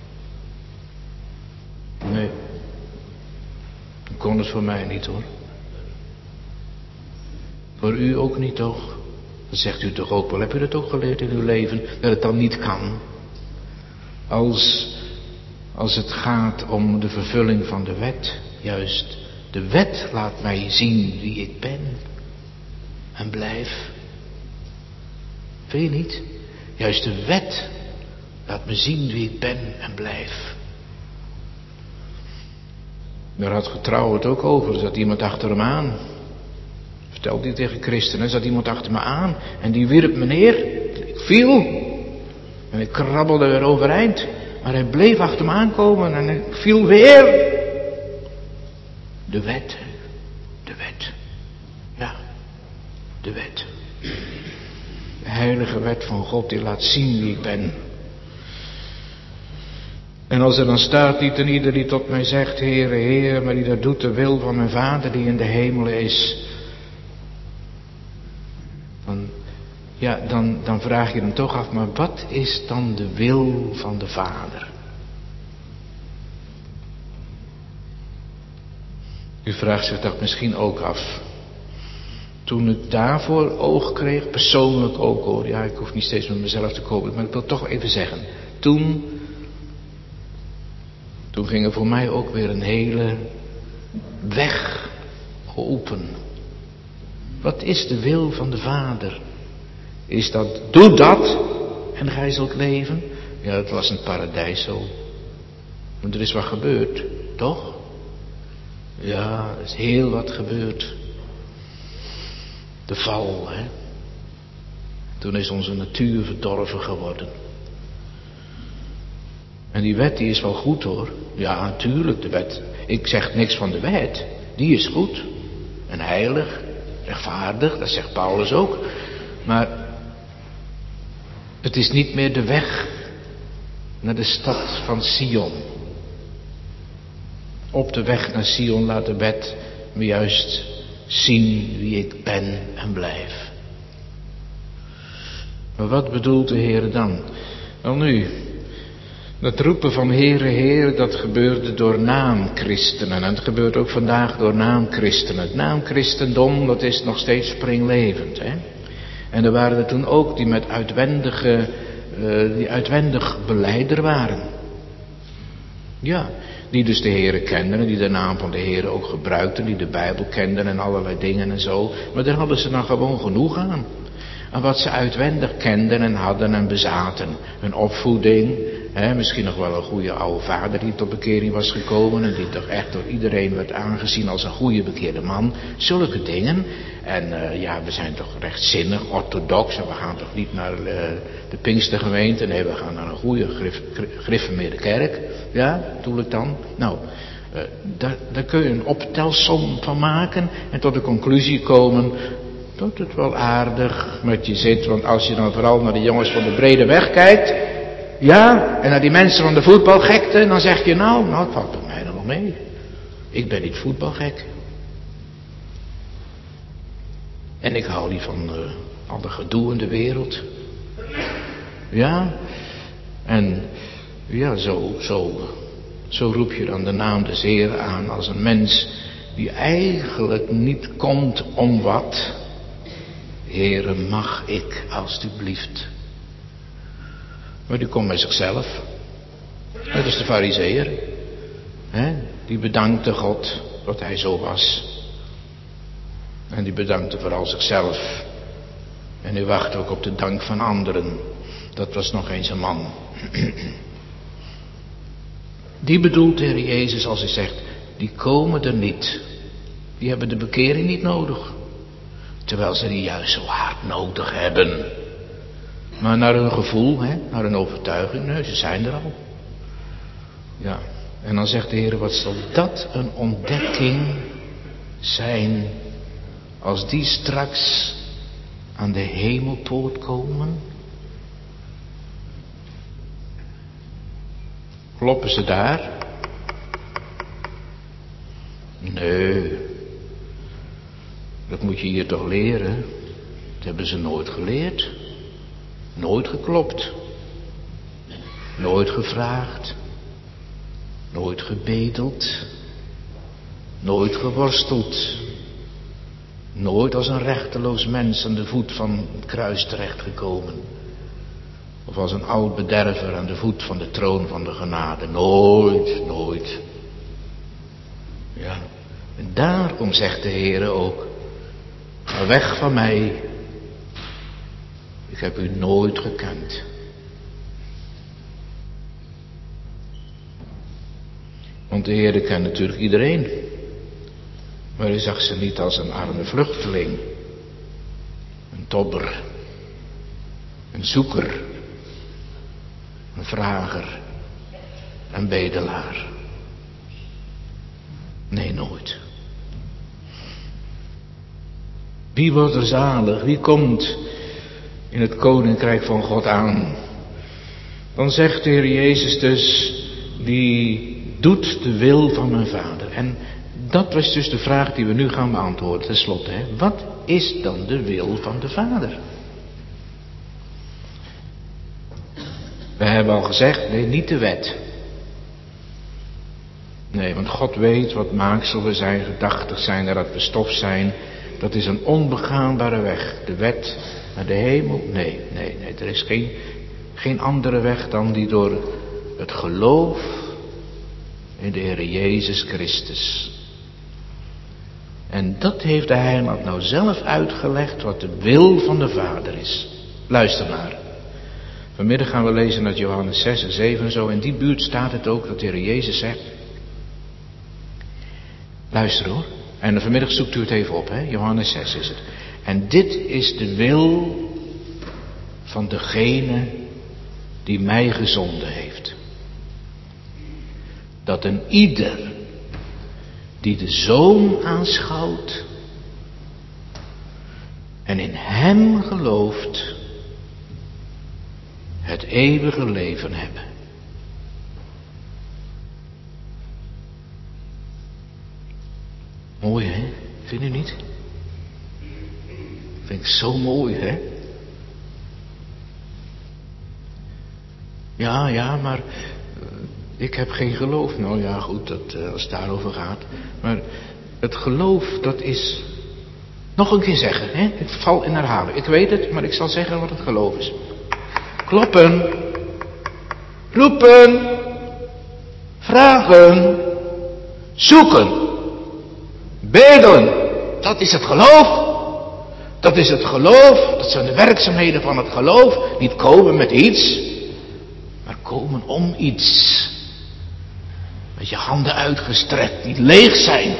Nee, dan kon het voor mij niet, hoor. Voor u ook niet, toch? Dat zegt u toch ook wel. Heb u dat ook geleerd in uw leven? Dat het dan niet kan. Als, als het gaat om de vervulling van de wet. Juist, de wet laat mij zien wie ik ben. En blijf. Vind je niet? Juist de wet laat me zien wie ik ben en blijf. Daar had Getrouw het ook over. Er zat iemand achter hem aan. Vertelde hij tegen christenen. Er zat iemand achter me aan. En die wierp me neer. Ik viel. En ik krabbelde weer overeind. Maar hij bleef achter me aankomen. En ik viel weer. De wet. De wet. Ja. De wet. De heilige wet van God die laat zien wie ik ben. En als er dan staat, niet en ieder die tot mij zegt, Heere, Heere, maar die dat doet de wil van mijn Vader die in de hemelen is. Dan, ja, dan, dan vraag je hem toch af, maar wat is dan de wil van de Vader? U vraagt zich dat misschien ook af. Toen ik daarvoor oog kreeg, persoonlijk ook hoor, ja, ik hoef niet steeds met mezelf te komen, maar ik wil toch even zeggen. Toen, toen ging er voor mij ook weer een hele weg open. Wat is de wil van de Vader? Is dat, doe dat en gij zult leven? Ja, het was een paradijs zo. Maar er is wat gebeurd, toch? Ja, er is heel wat gebeurd. De val, hè. Toen is onze natuur verdorven geworden. En die wet die is wel goed hoor. Ja, natuurlijk, de wet. Ik zeg niks van de wet. Die is goed. En heilig. Rechtvaardig, dat zegt Paulus ook. Maar het is niet meer de weg naar de stad van Sion. Op de weg naar Sion laat de wet me juist zien wie ik ben en blijf. Maar wat bedoelt de Heer dan? Wel nu, dat roepen van Heere, Heere, dat gebeurde door naamchristenen. En het gebeurt ook vandaag door naamchristenen. Het naamchristendom, dat is nog steeds springlevend. Hè? En er waren er toen ook die met uitwendige, uh, die uitwendig belijder waren. Ja, die dus de Heere kenden en die de naam van de Heere ook gebruikten. Die de Bijbel kenden en allerlei dingen en zo. Maar daar hadden ze dan gewoon genoeg aan. Aan wat ze uitwendig kenden en hadden en bezaten. Hun opvoeding. Hè, misschien nog wel een goede oude vader die tot bekering was gekomen. En die toch echt door iedereen werd aangezien als een goede bekeerde man. Zulke dingen. En uh, ja, we zijn toch rechtzinnig, orthodox. En we gaan toch niet naar uh, de Pinkstergemeente. Nee, we gaan naar een goede grif, gereformeerde kerk. Ja, bedoel ik dan. Nou, uh, daar, daar kun je een optelsom van maken. En tot de conclusie komen dat het wel aardig met je zit. Want als je dan vooral naar de jongens van de brede weg kijkt. Ja, en naar die mensen van de voetbalgekte. Dan zeg je nou, nou het valt bij mij nog wel mee. Ik ben niet voetbalgek. En ik hou niet van uh, al de gedoe in de wereld. Ja. En ja, zo, zo, zo roep je dan de naam des Heeren aan als een mens die eigenlijk niet komt om wat. Heere, mag ik alstublieft. Maar die komt bij zichzelf. Dat is de Farizeeër. Hè? Die bedankte God dat hij zo was. En die bedankte vooral zichzelf. En die wachtte ook op de dank van anderen. Dat was nog eens een man. Die bedoelt de Heer Jezus als hij zegt, die komen er niet. Die hebben de bekering niet nodig. Terwijl ze die juist zo hard nodig hebben. Maar naar hun gevoel, hè, naar hun overtuiging, nee, ze zijn er al. Ja, en dan zegt de Heer, wat zal dat een ontdekking zijn als die straks aan de hemelpoort komen? Kloppen ze daar? Nee, dat moet je hier toch leren. Dat hebben ze nooit geleerd. Nooit geklopt. Nooit gevraagd. Nooit gebedeld. Nooit geworsteld. Nooit als een rechteloos mens aan de voet van het kruis terechtgekomen. Of als een oud bederver aan de voet van de troon van de genade. Nooit, nooit. Ja, en daarom zegt de Heere ook, ga weg van mij. Ik heb u nooit gekend. Want de Heere kent natuurlijk iedereen. Maar hij zag ze niet als een arme vluchteling. Een tobber. Een zoeker. Een vrager. Een bedelaar. Nee, nooit. Wie wordt er zalig? Wie komt in het koninkrijk van God aan? Dan zegt de Heer Jezus dus, die doet de wil van mijn Vader. En dat was dus de vraag die we nu gaan beantwoorden, ten slotte. Hè? Wat is dan de wil van de Vader? We hebben al gezegd, nee, niet de wet. Nee, want God weet wat maaksel we zijn, gedachtig zijn, dat we stof zijn. Dat is een onbegaanbare weg. De wet naar de hemel, nee, nee, nee. Er is geen, geen andere weg dan die door het geloof in de Heer Jezus Christus. En dat heeft de heiland nou zelf uitgelegd wat de wil van de Vader is. Luister maar. Vanmiddag gaan we lezen uit Johannes zes en zeven en zo. In die buurt staat het ook dat de Heer Jezus zegt. Luister hoor. En vanmiddag zoekt u het even op, hè? Johannes zes is het. En dit is de wil van degene die mij gezonden heeft. Dat een ieder die de Zoon aanschouwt en in hem gelooft, het eeuwige leven hebben. Mooi hè, vind u niet? Vind ik zo mooi hè? Ja, ja, maar uh, ik heb geen geloof. Nou ja, goed, dat, uh, als het daarover gaat. Maar het geloof, dat is... Nog een keer zeggen, hè? Ik val in herhaling. Ik weet het, maar ik zal zeggen wat het geloof is. Kloppen. Roepen. Vragen. Zoeken. Bedelen. Dat is het geloof. Dat is het geloof. Dat zijn de werkzaamheden van het geloof. Niet komen met iets. Maar komen om iets. Met je handen uitgestrekt. Niet leeg zijn.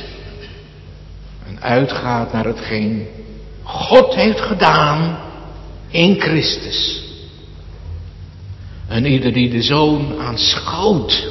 En uitgaat naar hetgeen God heeft gedaan in Christus. En ieder die de Zoon aanschouwt.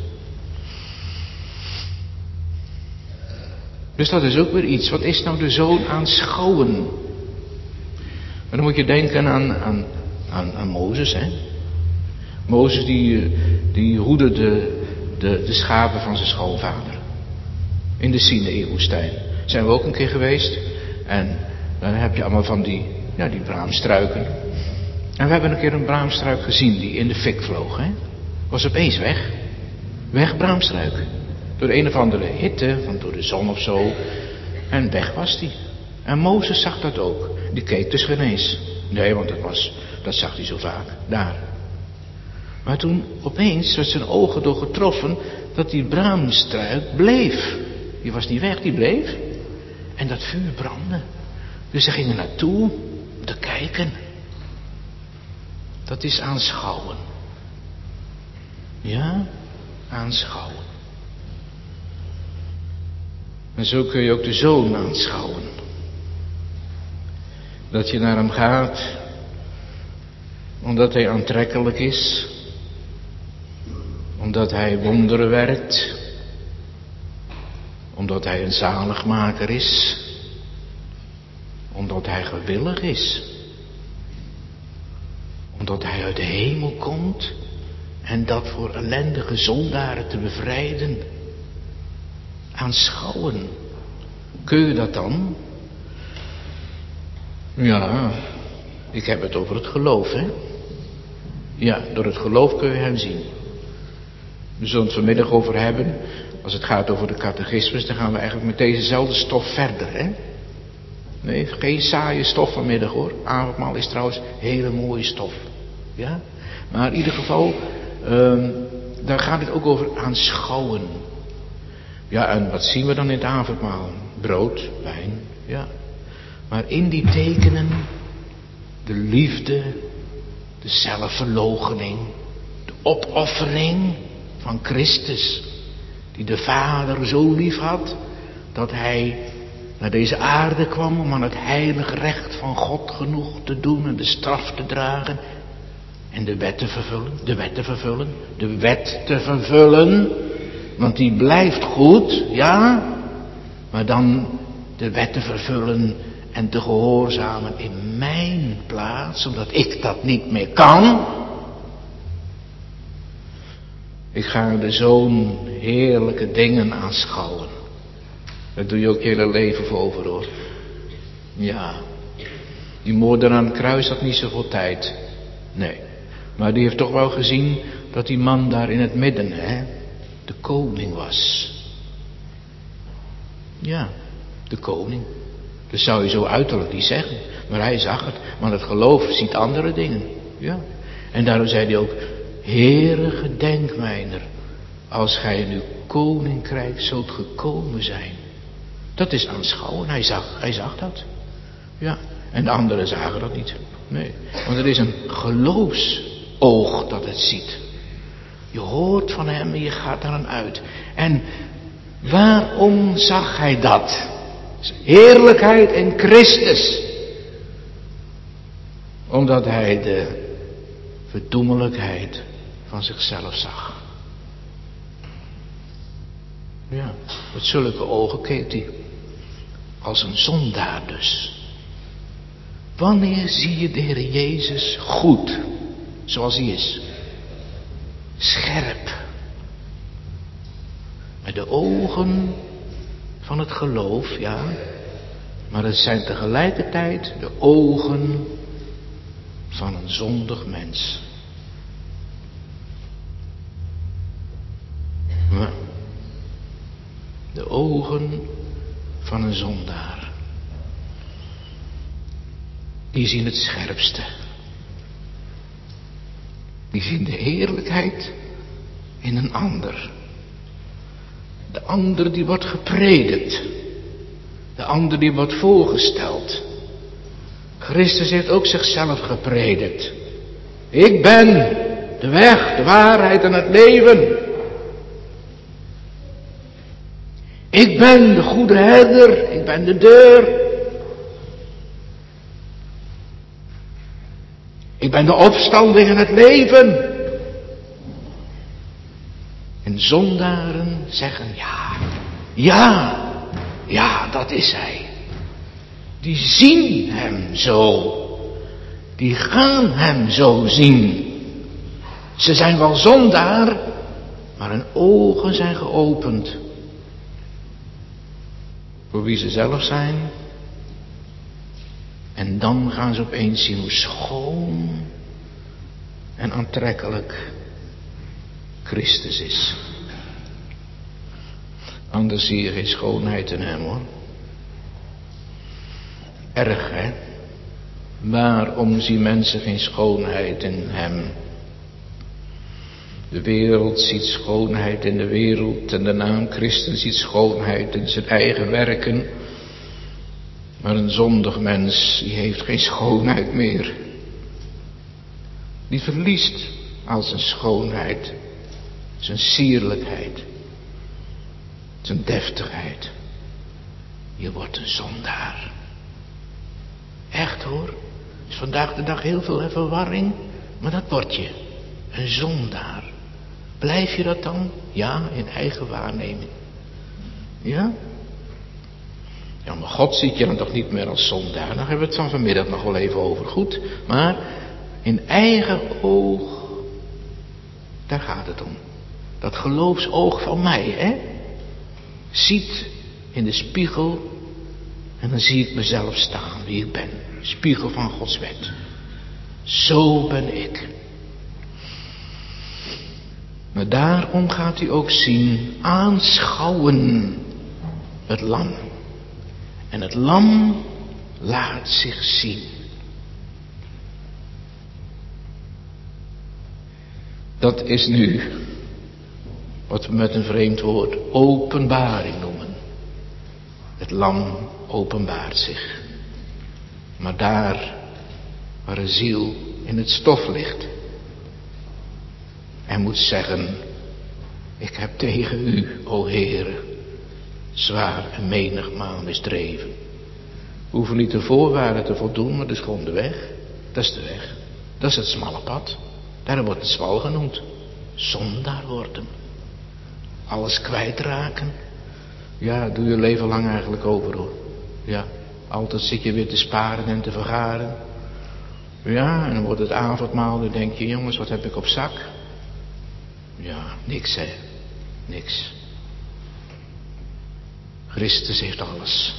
Dus dat is ook weer iets. Wat is nou de Zoon aanschouwen? En dan moet je denken aan, aan, aan, aan Mozes. Hè? Mozes die, die hoedde de, de, de schapen van zijn schoonvader. In de Sinaï-woestijn. Zijn we ook een keer geweest. En dan heb je allemaal van die, ja, die braamstruiken. En we hebben een keer een braamstruik gezien die in de fik vloog. Hè? Was opeens weg. Weg braamstruik. Door een of andere hitte, van door de zon of zo. En weg was die. En Mozes zag dat ook. Die keek dus geen eens. Nee, want dat was, dat zag hij zo vaak. Daar. Maar toen opeens werd zijn ogen door getroffen dat die braamstruik bleef. Die was niet weg, die bleef. En dat vuur brandde. Dus ze gingen naartoe om te kijken. Dat is aanschouwen. Ja, aanschouwen. En zo kun je ook de Zoon aanschouwen. Dat je naar hem gaat, omdat hij aantrekkelijk is. Omdat hij wonderen werkt. Omdat hij een zaligmaker is. Omdat hij gewillig is. Omdat hij uit de hemel komt. En dat voor ellendige zondaren te bevrijden. Aanschouwen. Kun je dat dan? Ja, ik heb het over het geloof, hè. Ja, door het geloof kun je hem zien. We zullen het vanmiddag over hebben. Als het gaat over de catechismus, dan gaan we eigenlijk met dezezelfde stof verder, hè. Nee, geen saaie stof vanmiddag, hoor. Avondmaal is trouwens hele mooie stof. Ja, maar in ieder geval, um, daar gaat het ook over aanschouwen. Ja, en wat zien we dan in het avondmaal? Brood, wijn, ja. Maar in die tekenen, de liefde, de zelfverloochening, de opoffering van Christus, die de Vader zo lief had, dat hij naar deze aarde kwam om aan het heilig recht van God genoeg te doen en de straf te dragen en de wet te vervullen, de wet te vervullen, de wet te vervullen, want die blijft goed, ja, maar dan de wet te vervullen en te gehoorzamen in mijn plaats, omdat ik dat niet meer kan. Ik ga de Zoon heerlijke dingen aanschouwen. Daar doe je ook je hele leven voor over, hoor. Ja, die moordenaar aan het kruis had niet zoveel tijd. Nee, Maar die heeft toch wel gezien dat die man daar in het midden, hè, de koning was. Ja, de koning. Dat zou je zo uiterlijk niet zeggen. Maar hij zag het. Want het geloof ziet andere dingen. Ja. En daarom zei hij ook, Heere, gedenk mijner, als gij in uw koninkrijk zult gekomen zijn. Dat is aanschouwen. Hij zag, hij zag dat. Ja. En de anderen zagen dat niet. Nee. Want er is een geloofsoog dat het ziet. Je hoort van hem en je gaat naar hem uit. En waarom zag hij dat? Heerlijkheid in Christus. Omdat hij de verdoemelijkheid van zichzelf zag. Ja, met zulke ogen keek hij. Als een zondaar dus. Wanneer zie je de Heer Jezus goed, zoals hij is? Scherp. Met de ogen van het geloof, ja. Maar het zijn tegelijkertijd de ogen van een zondig mens. Ja. De ogen van een zondaar. Die zien het scherpste. Die zien de heerlijkheid in een ander. De ander die wordt gepredikt. De ander die wordt voorgesteld. Christus heeft ook zichzelf gepredikt. Ik ben de weg, de waarheid en het leven. Ik ben de goede herder. Ik ben de deur. Ik ben de opstanding en het leven. En zondaren zeggen ja, ja, ja, dat is hij. Die zien hem zo. Die gaan hem zo zien. Ze zijn wel zondaar, maar hun ogen zijn geopend. Voor wie ze zelf zijn. En dan gaan ze opeens zien hoe schoon en aantrekkelijk Christus is. Anders zie je geen schoonheid in hem, hoor. Erg, hè? Waarom zien mensen geen schoonheid in hem? De wereld ziet schoonheid in de wereld en de naam Christus ziet schoonheid in zijn eigen werken. Maar een zondig mens, die heeft geen schoonheid meer. Die verliest al zijn schoonheid, zijn sierlijkheid, zijn deftigheid. Je wordt een zondaar. Echt hoor. Er is vandaag de dag heel veel verwarring, maar dat word je. Een zondaar. Blijf je dat dan? Ja, in eigen waarneming. Ja? Ja, maar God ziet je dan toch niet meer als zondaar. Daar hebben we het van vanmiddag nog wel even over. Goed, maar in eigen oog, daar gaat het om. Dat geloofsoog van mij, hè? Ziet in de spiegel en dan zie ik mezelf staan, wie ik ben. Spiegel van Gods wet. Zo ben ik. Maar daarom gaat hij ook zien, aanschouwen het lam. En het lam laat zich zien. Dat is nu wat we met een vreemd woord openbaring noemen. Het lam openbaart zich. Maar daar waar een ziel in het stof ligt en moet zeggen, ik heb tegen u, o Heere, zwaar en menigmaal misdreven. We hoeven niet de voorwaarden te voldoen, maar dat is gewoon de weg. Dat is de weg. Dat is het smalle pad. Daar wordt het smal genoemd. Zondaar worden. Alles kwijtraken. Ja, doe je leven lang eigenlijk over, hoor. Ja, altijd zit je weer te sparen en te vergaren. Ja, en dan wordt het avondmaal, dan denk je, jongens, wat heb ik op zak? Ja, niks hè. Niks. Christus heeft alles.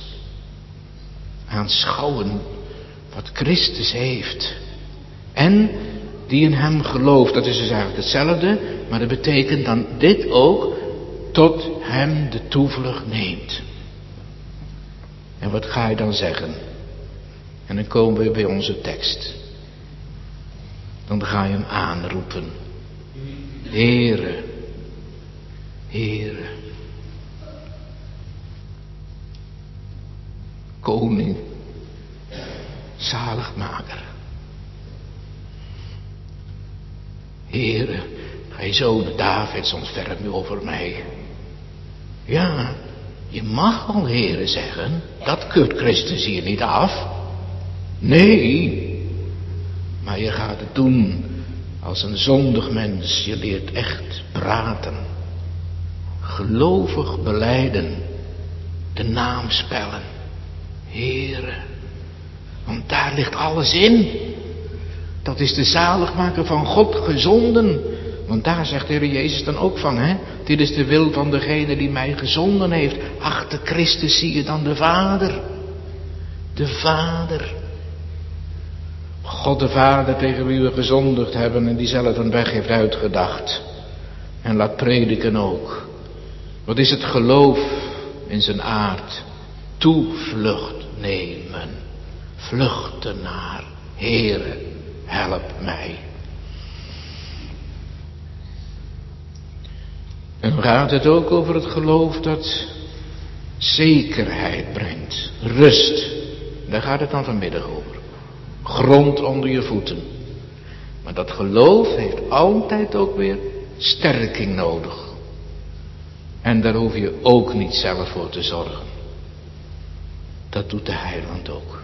Aanschouwen wat Christus heeft. En die in hem gelooft. Dat is dus eigenlijk hetzelfde, maar dat betekent dan dit ook, tot hem de toevlucht neemt. En wat ga je dan zeggen? En dan komen we bij onze tekst. Dan ga je hem aanroepen. Heere, Heere, Koning, Zaligmaker. Heere, gij zoon Davids, ontferm u over mij. Ja, je mag wel Heere zeggen, dat keurt Christus hier niet af. Nee, maar je gaat het doen als een zondig mens. Je leert echt praten, gelovig belijden, de naam spellen. Heere, want daar ligt alles in. Dat is de zaligmaker van God gezonden. Want daar zegt de Heer Jezus dan ook van, hè? Dit is de wil van degene die mij gezonden heeft. Achter Christus zie je dan de Vader. De Vader. God de Vader tegen wie we gezondigd hebben en die zelf een weg heeft uitgedacht. En laat prediken ook. Wat is het geloof in zijn aard? Toevlucht nemen. Vluchten naar. Heere, help mij. En dan gaat het ook over het geloof dat zekerheid brengt. Rust. Daar gaat het dan vanmiddag over. Grond onder je voeten. Maar dat geloof heeft altijd ook weer sterking nodig. En daar hoef je ook niet zelf voor te zorgen. Dat doet de Heiland ook.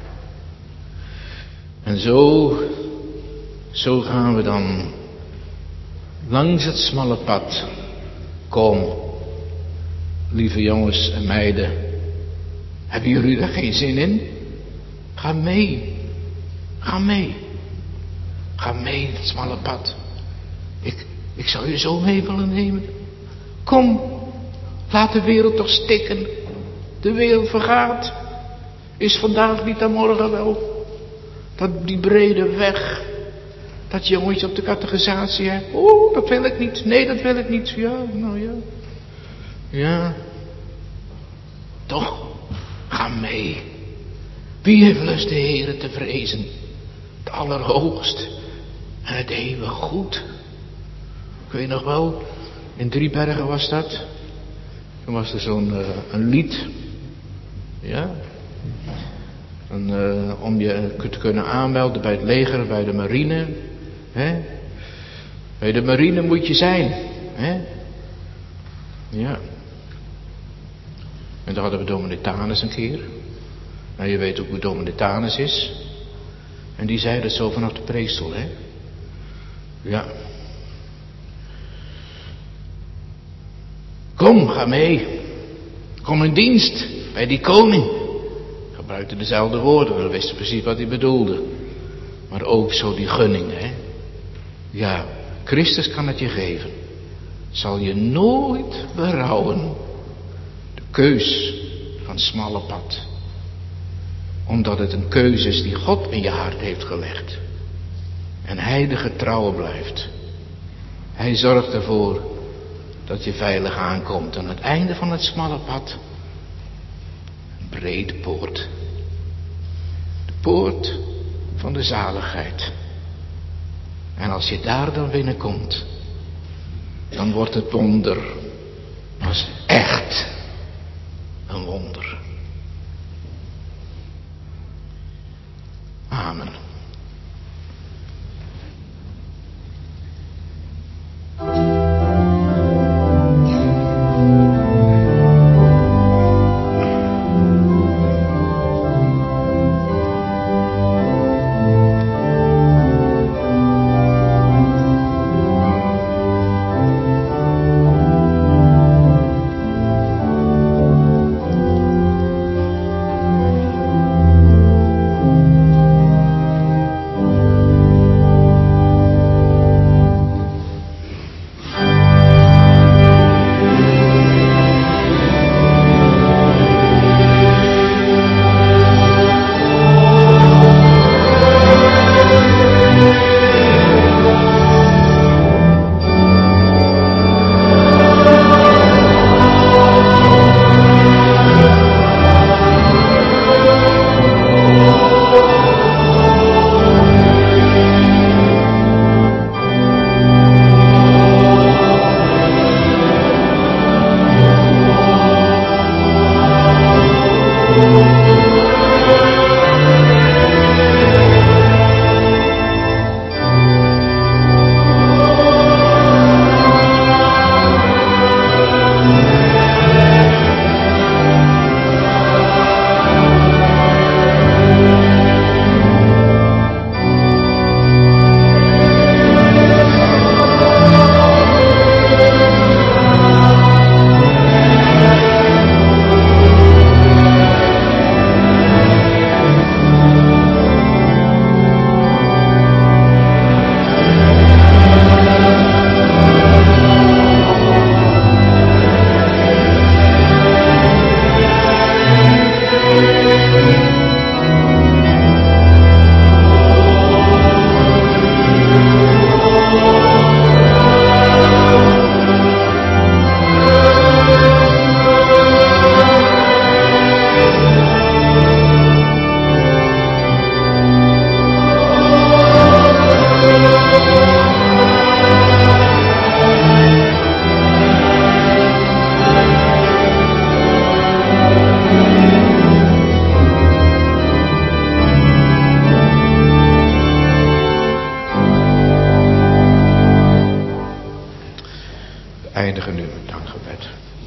En zo, zo gaan we dan langs het smalle pad. Kom, lieve jongens en meiden, hebben jullie er geen zin in? Ga mee, ga mee, ga mee in het smalle pad. Ik, ik zou je zo mee willen nemen. Kom, laat de wereld toch stikken. De wereld vergaat. Is vandaag niet dan morgen wel. Dat die brede weg. Dat jongetje op de catechisatie. Hè? Oeh, dat wil ik niet. Nee, dat wil ik niet. Ja, nou ja. Ja. Toch, ga mee. Wie heeft lust de Heere te vrezen? Het Allerhoogst. En het eeuwig goed. Ik weet nog wel. In Driebergen was dat. Toen was er zo'n uh, een lied. Ja. En, uh, om je te kunnen aanmelden bij het leger, bij de marine. Hè? Bij de marine moet je zijn. Hè? Ja. En dan hadden we Dominitanus een keer. Nou, je weet ook hoe Dominitanus is. En die zei dat zo vanaf de preestel, hè. Ja. Kom, ga mee. Kom in dienst bij die koning. Gebruikte dezelfde woorden, we wisten precies wat hij bedoelde. Maar ook zo die gunning, hè. Ja, Christus kan het je geven. Zal je nooit berouwen. De keus van het smalle pad. Omdat het een keuze is die God in je hart heeft gelegd. En hij de getrouwe blijft. Hij zorgt ervoor dat je veilig aankomt aan het einde van het smalle pad. Een brede poort. De poort van de zaligheid. En als je daar dan binnenkomt, dan wordt het wonder. Dat is echt een wonder. Amen. eindigen nu met dankgebed.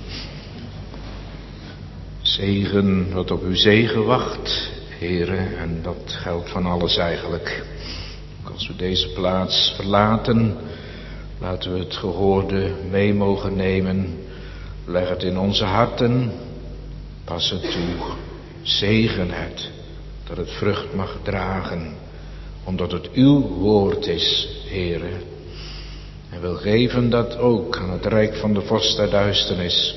Zegen wat op uw zegen wacht, heren, en dat geldt van alles eigenlijk. Ook als we deze plaats verlaten, laten we het gehoorde mee mogen nemen. Leg het in onze harten, pas het toe, zegen het, dat het vrucht mag dragen, omdat het uw woord is, heren. En wil geven dat ook aan het rijk van de vorst der duisternis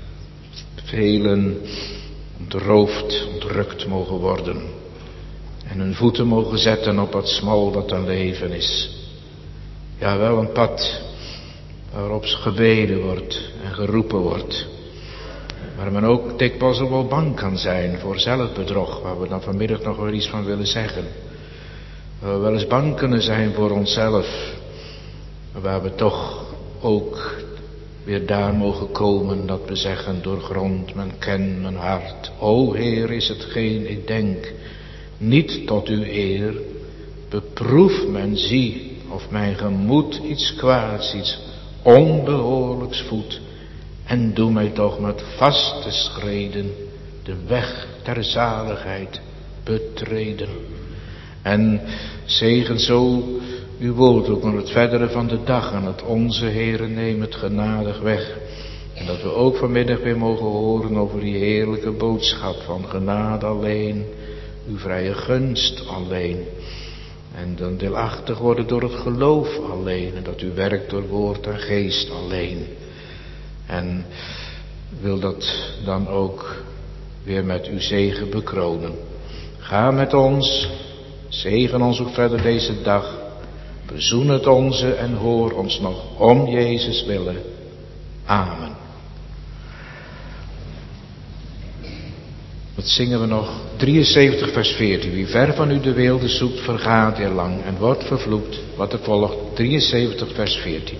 velen ontroofd, ontrukt mogen worden en hun voeten mogen zetten op het smal dat een leven is. Ja, wel een pad waarop gebeden wordt en geroepen wordt, waar men ook dikwijls wel bang kan zijn voor zelfbedrog, waar we dan vanmiddag nog wel iets van willen zeggen. Waar we wel eens bang kunnen zijn voor onszelf, waar we toch ook weer daar mogen komen dat we zeggen, doorgrond mijn ken, mijn hart. O Heer, is hetgeen ik denk, niet tot uw eer. Beproef men, zie, of mijn gemoed iets kwaads, iets onbehoorlijks voedt. En doe mij toch met vaste schreden de weg der zaligheid betreden. En zegen zo uw woord ook naar het verdere van de dag. En het onze Heere neem het genadig weg. En dat we ook vanmiddag weer mogen horen over die heerlijke boodschap van genade alleen. Uw vrije gunst alleen. En dan deelachtig worden door het geloof alleen. En dat u werkt door woord en geest alleen. En wil dat dan ook weer met uw zegen bekronen. Ga met ons. Zegen ons ook verder deze dag. Bezoen het onze en hoor ons nog om Jezus willen. Amen. Wat zingen we nog? drieënzeventig vers veertien. Wie ver van u de weelde zoekt, vergaat eerlang en wordt vervloekt. Wat er volgt, drieënzeventig vers veertien.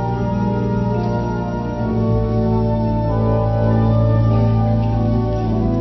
Thank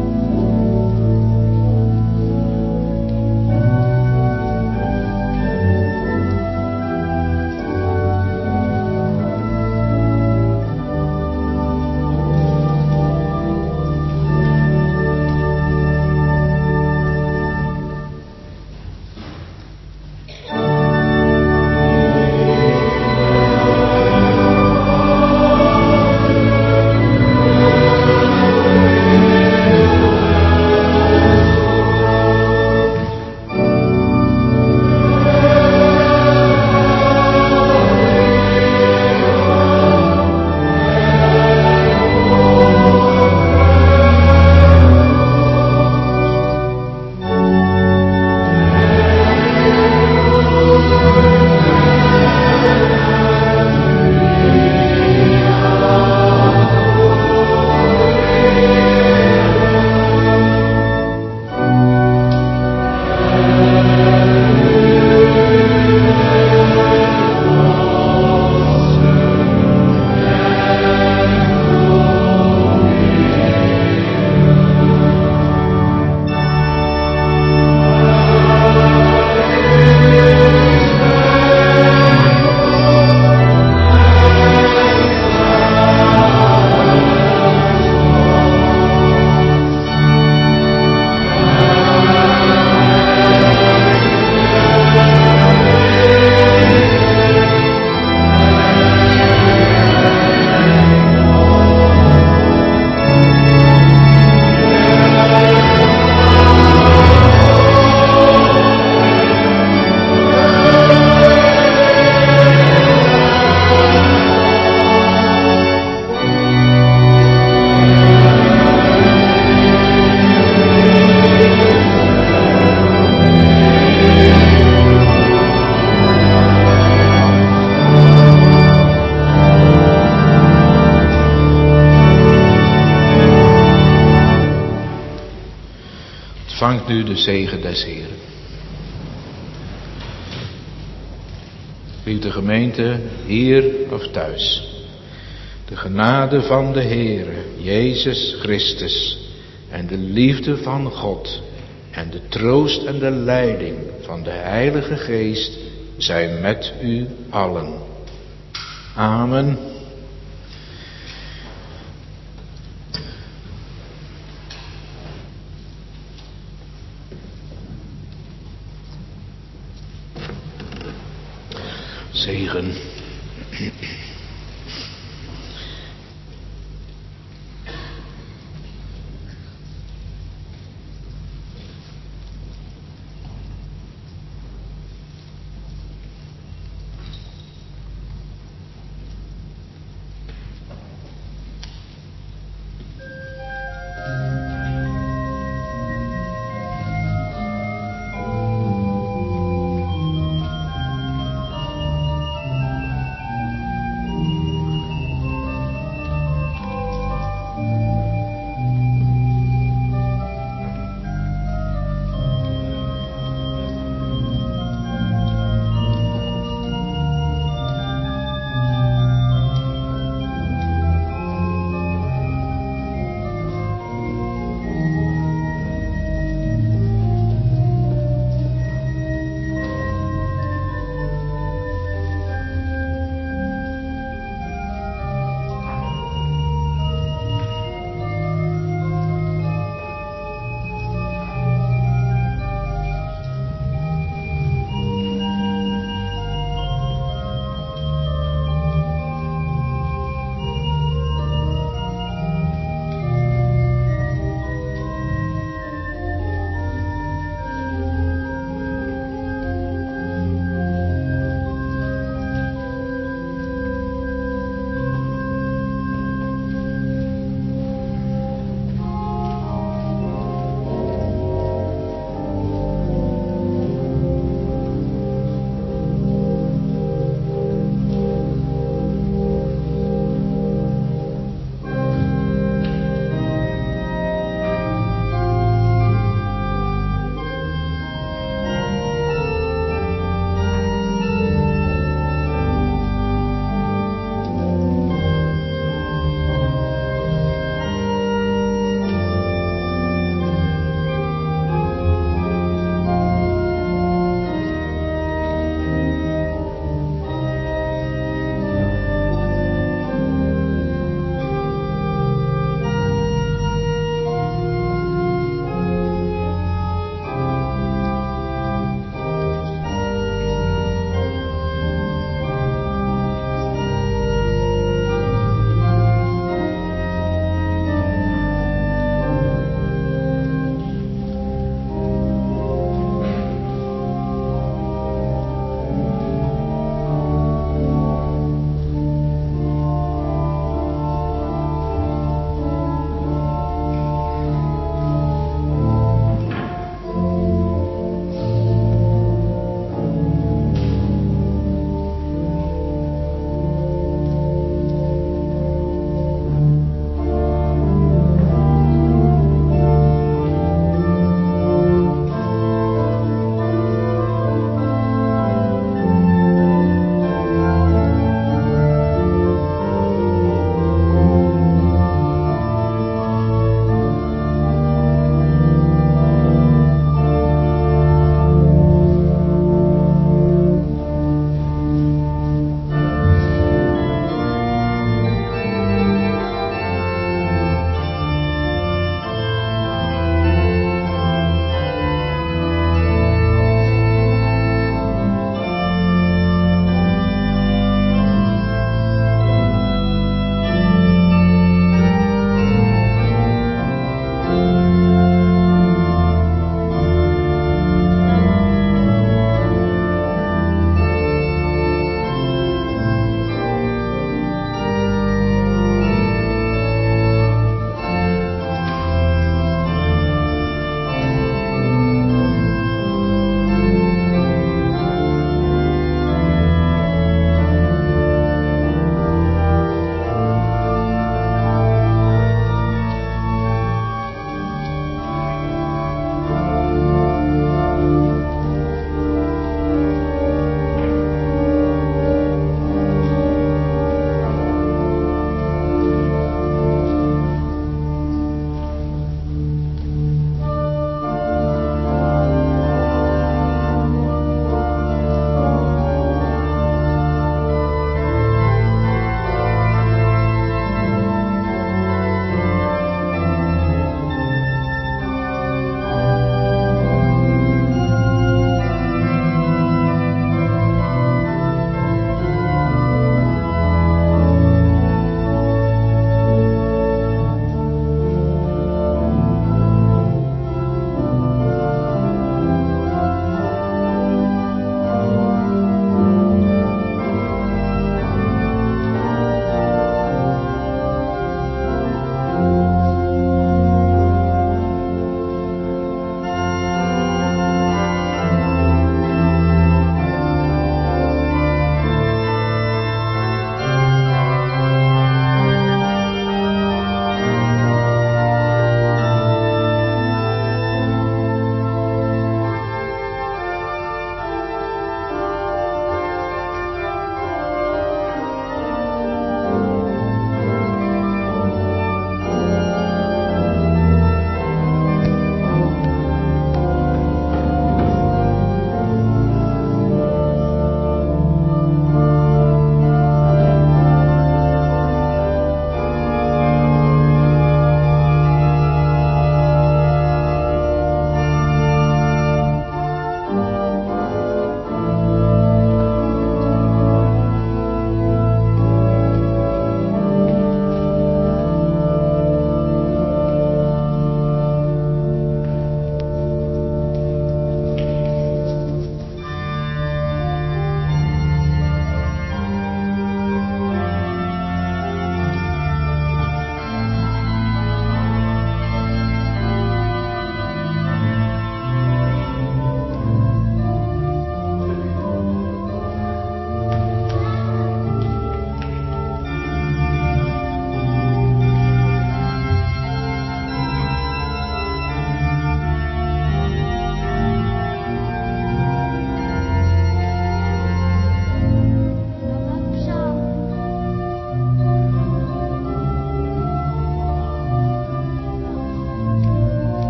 Ontvangt nu de zegen des Heren. Lieve gemeente, hier of thuis. De genade van de Heere, Jezus Christus, en de liefde van God, en de troost en de leiding van de Heilige Geest zijn met u allen. Amen. Zegen.